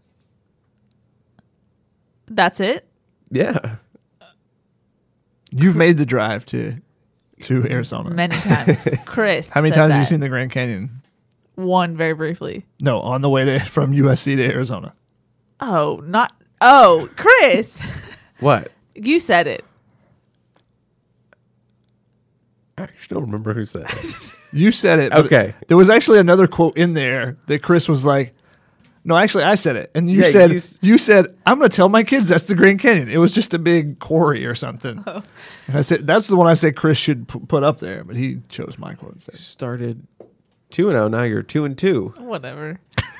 That's it? Yeah. You've made the drive to to Arizona. Many times. Chris. How many said times have you that. seen the Grand Canyon? One very briefly. No, on the way to from U S C to Arizona. Oh, not. Oh, Chris. What? You said it. I actually don't remember who said it. You said it. but Okay. There was actually another quote in there that Chris was like, no, actually, I said it. And you Yeah, said, you you, s- said, I'm going to tell my kids that's the Grand Canyon. It was just a big quarry or something. Oh. And I said, that's the one I said Chris should p- put up there. But he chose my quote instead. Started two and oh. Now you're two and two. Whatever.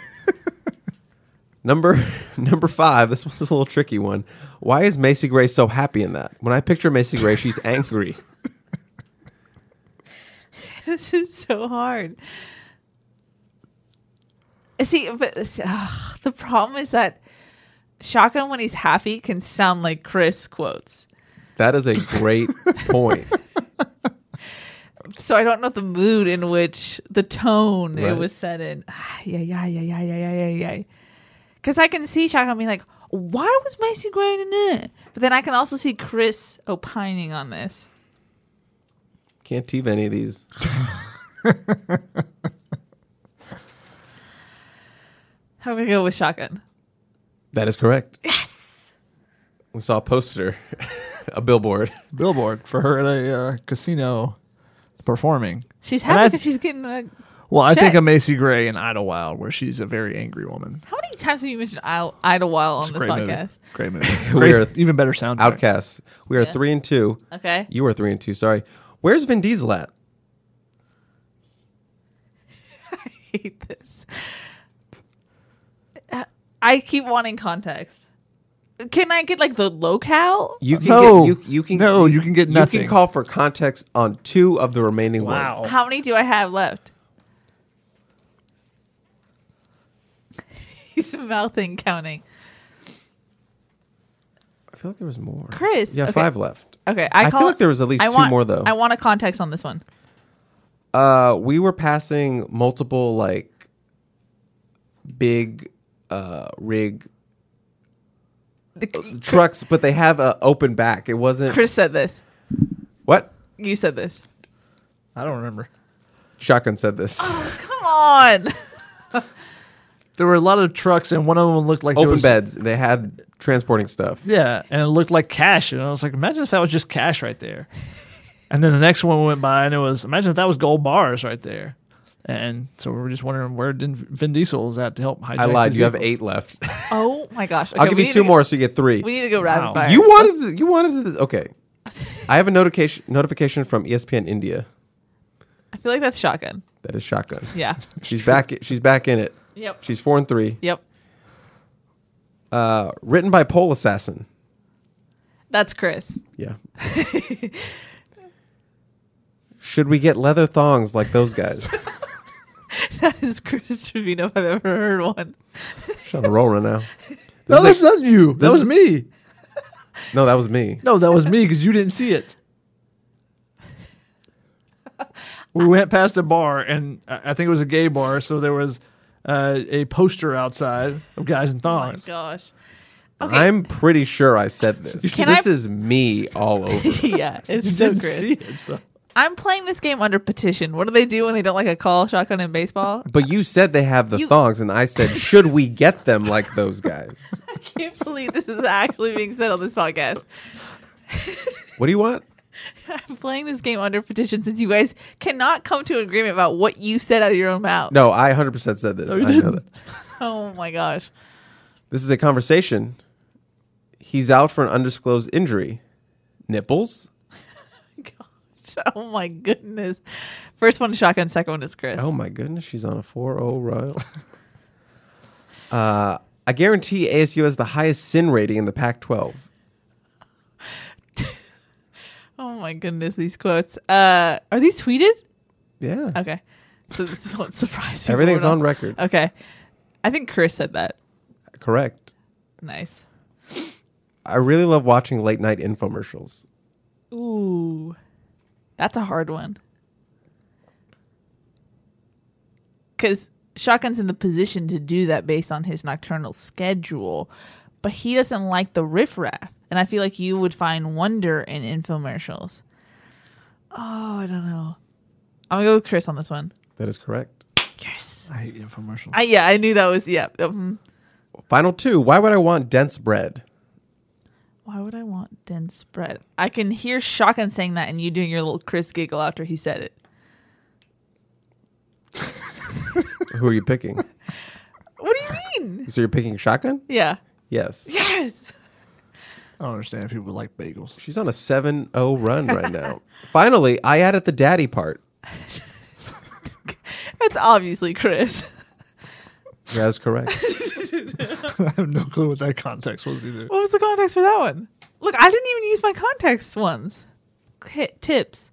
Number number five. This was a little tricky one. Why is Macy Gray so happy in that? When I picture Macy Gray, she's angry. This is so hard. See, but uh, the problem is that Shotgun, when he's happy, can sound like Chris quotes. That is a great point. So I don't know the mood in which the tone it Right. was said in. Ah, yeah, yeah, yeah, yeah, yeah, yeah, yeah, yeah. Because I can see Shotgun being like, "Why was Macy Gray in it?" But then I can also see Chris opining on this. Can't teave any of these. How do we go with Shotgun? That is correct. Yes. We saw a poster, a billboard. Billboard for her at a uh, casino performing. She's And happy I- because she's getting a. Well, I think Check. of Macy Gray in Idlewild, where she's a very angry woman. How many times have you mentioned Idle- Idlewild on It's a this great movie. podcast? Great movie. We Great, are even better soundtrack. Outcasts. We are Yeah. three and two. Okay. You were three and two. Sorry. Where's Vin Diesel at? I hate this. Uh, I keep wanting context. Can I get like the locale? You can No. get you, you can No, you can get You nothing. can call for context on two of the remaining Wow. ones. How many do I have left? He's mouthing counting. I feel like there was more. Chris, Yeah, okay. five left. Okay, I I, feel call, like there was at least I two want- more, though. I want a context on this one. Uh, we were passing multiple like big uh rig trucks, but they have a open back. It wasn't Chris said this. what? You said this. I don't remember. Shotgun said this. Oh, come on. There were a lot of trucks, and one of them looked like there Open was, beds. They had transporting stuff. Yeah, and it looked like cash. And I was like, imagine if that was just cash right there. And then the next one went by, and it was, imagine if that was gold bars right there. And so we were just wondering where did Vin Diesel is at to help hijack I lied. these You have vehicles. eight left. Oh my gosh. I'll Okay, give we you need two to go- more, so you get three. We need to go rapid Wow. fire. You wanted. You wanted this. Okay. I have a notification notification from E S P N India. I feel like that's Shotgun. That is Shotgun. Yeah. She's back. She's back in it. Yep. She's four and three. Yep. Uh, written by Pole Assassin. That's Chris. Yeah. Should we get leather thongs like those guys? That is Chris Trevino if I've ever heard one. She's on a roll right now. This No, is that's like- not you. That this was is- me. no, that was me. No, that was me because you didn't see it. We went past a bar, and I I think it was a gay bar, so there was uh, a poster outside of guys in Oh my thongs. gosh. I'm pretty sure I said this. Can this I- is me all over. Yeah, it's You so didn't Chris. see it, so. I'm playing this game under petition. What do they do when they don't like a call shotgun in baseball? But you said they have the You- thongs, and I said, should we get them like those guys? I can't believe this is actually being said on this podcast. What do you want? I'm playing this game under petition since you guys cannot come to an agreement about what you said out of your own mouth. No, I one hundred percent said this. No, you I know didn't. that. Oh my gosh. This is a conversation. He's out for an undisclosed injury. Nipples? Gosh. Oh my goodness. First one is shotgun, second one is Chris. Oh my goodness, she's on a four oh royal. uh, I guarantee A S U has the highest sin rating in the Pac twelve. Oh my goodness, these quotes. Uh, are these tweeted? Yeah. Okay. So this is what surprised me. Everything's on record. Okay. I think Chris said that. Correct. Nice. I really love watching late night infomercials. Ooh. That's a hard one. Because Shotgun's in the position to do that based on his nocturnal schedule, but he doesn't like the riffraff. And I feel like you would find wonder in infomercials. Oh, I don't know. I'm going to go with Chris on this one. That is correct. Yes. I hate infomercials. I, yeah, I knew that was, yeah. Um, Final two. Why would I want dense bread? why would I want dense bread? I can hear Shotgun saying that and you doing your little Chris giggle after he said it. Who are you picking? What do you mean? So you're picking shotgun? Yeah. Yes. Yes. I don't understand if people like bagels. She's on a seven oh run right now. Finally, I added the daddy part. That's obviously Chris. That is correct. I have no clue what that context was either. What was the context for that one? Look, I didn't even use my context ones. Hit tips.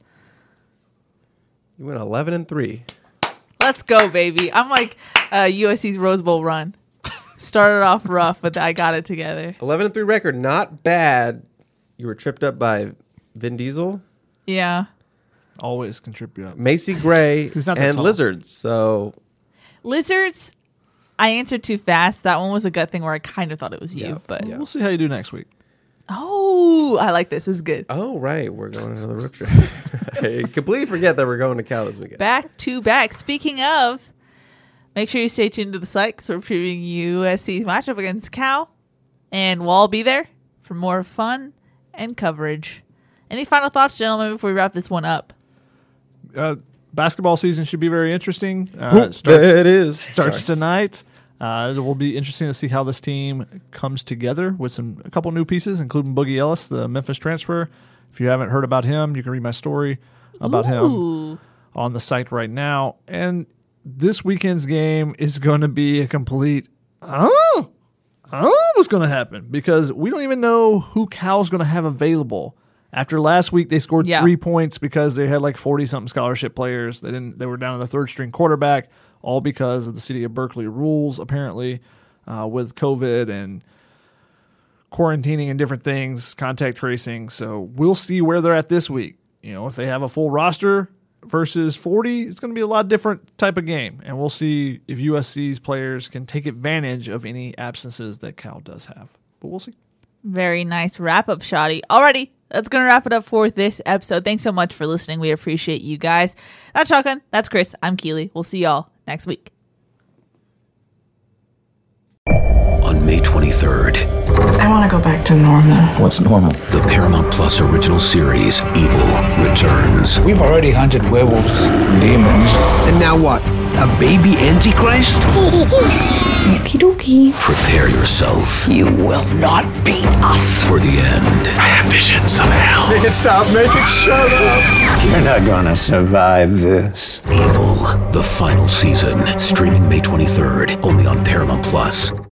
You went eleven and three. Let's go, baby. I'm like uh, U S C's Rose Bowl run. Started off rough, but I got it together. eleven and three record, not bad. You were tripped up by Vin Diesel, Yeah. Always can trip you up. Macy Gray, He's not that and tall. lizards. So Lizards, I answered too fast. That one was a gut thing where I kind of thought it was you. Yeah. But Yeah. We'll see how you do next week. oh, I like this. This is good. oh right, we're going on another road trip. I completely forget that we're going to Cal this weekend. Back to back. Speaking of, make sure you stay tuned to the site because we're previewing U S C's matchup against Cal. And we'll all be there for more fun and coverage. Any final thoughts, gentlemen, before we wrap this one up? Uh, basketball season should be very interesting. Uh, Who- it starts, there it is. starts Sorry. tonight. Uh, it will be interesting to see how this team comes together with some a couple new pieces, including Boogie Ellis, the Memphis transfer. If you haven't heard about him, you can read my story about him Ooh. on the site right now. And this weekend's game is going to be a complete, oh, I don't know what's going to happen because we don't even know who Cal's going to have available. After last week, they scored Yeah. three points because they had like forty something scholarship players. They didn't. They were down to the third string quarterback, all because of the city of Berkeley rules, apparently, uh, with COVID and quarantining and different things, contact tracing. So we'll see where they're at this week. You know, if they have a full roster versus forty, it's going to be a lot different type of game, and we'll see if U S C's players can take advantage of any absences that Cal does have. But we'll see. Very nice wrap up, Shoddy. Alrighty, that's going to wrap it up for this episode. Thanks so much for listening. We appreciate you guys. That's Shotgun. That's Chris. I'm Keely. We'll see y'all next week. On May twenty-third, I want to go back to normal. What's normal? the Paramount Plus original series Evil returns. We've already hunted werewolves, demons. And now what? A baby antichrist? Okie dokie. Prepare yourself You will not beat us. for the end. I have visions of hell. Make it stop, make it shut up! You're not gonna survive this. Evil, the final season, streaming May twenty-third, only on Paramount Plus.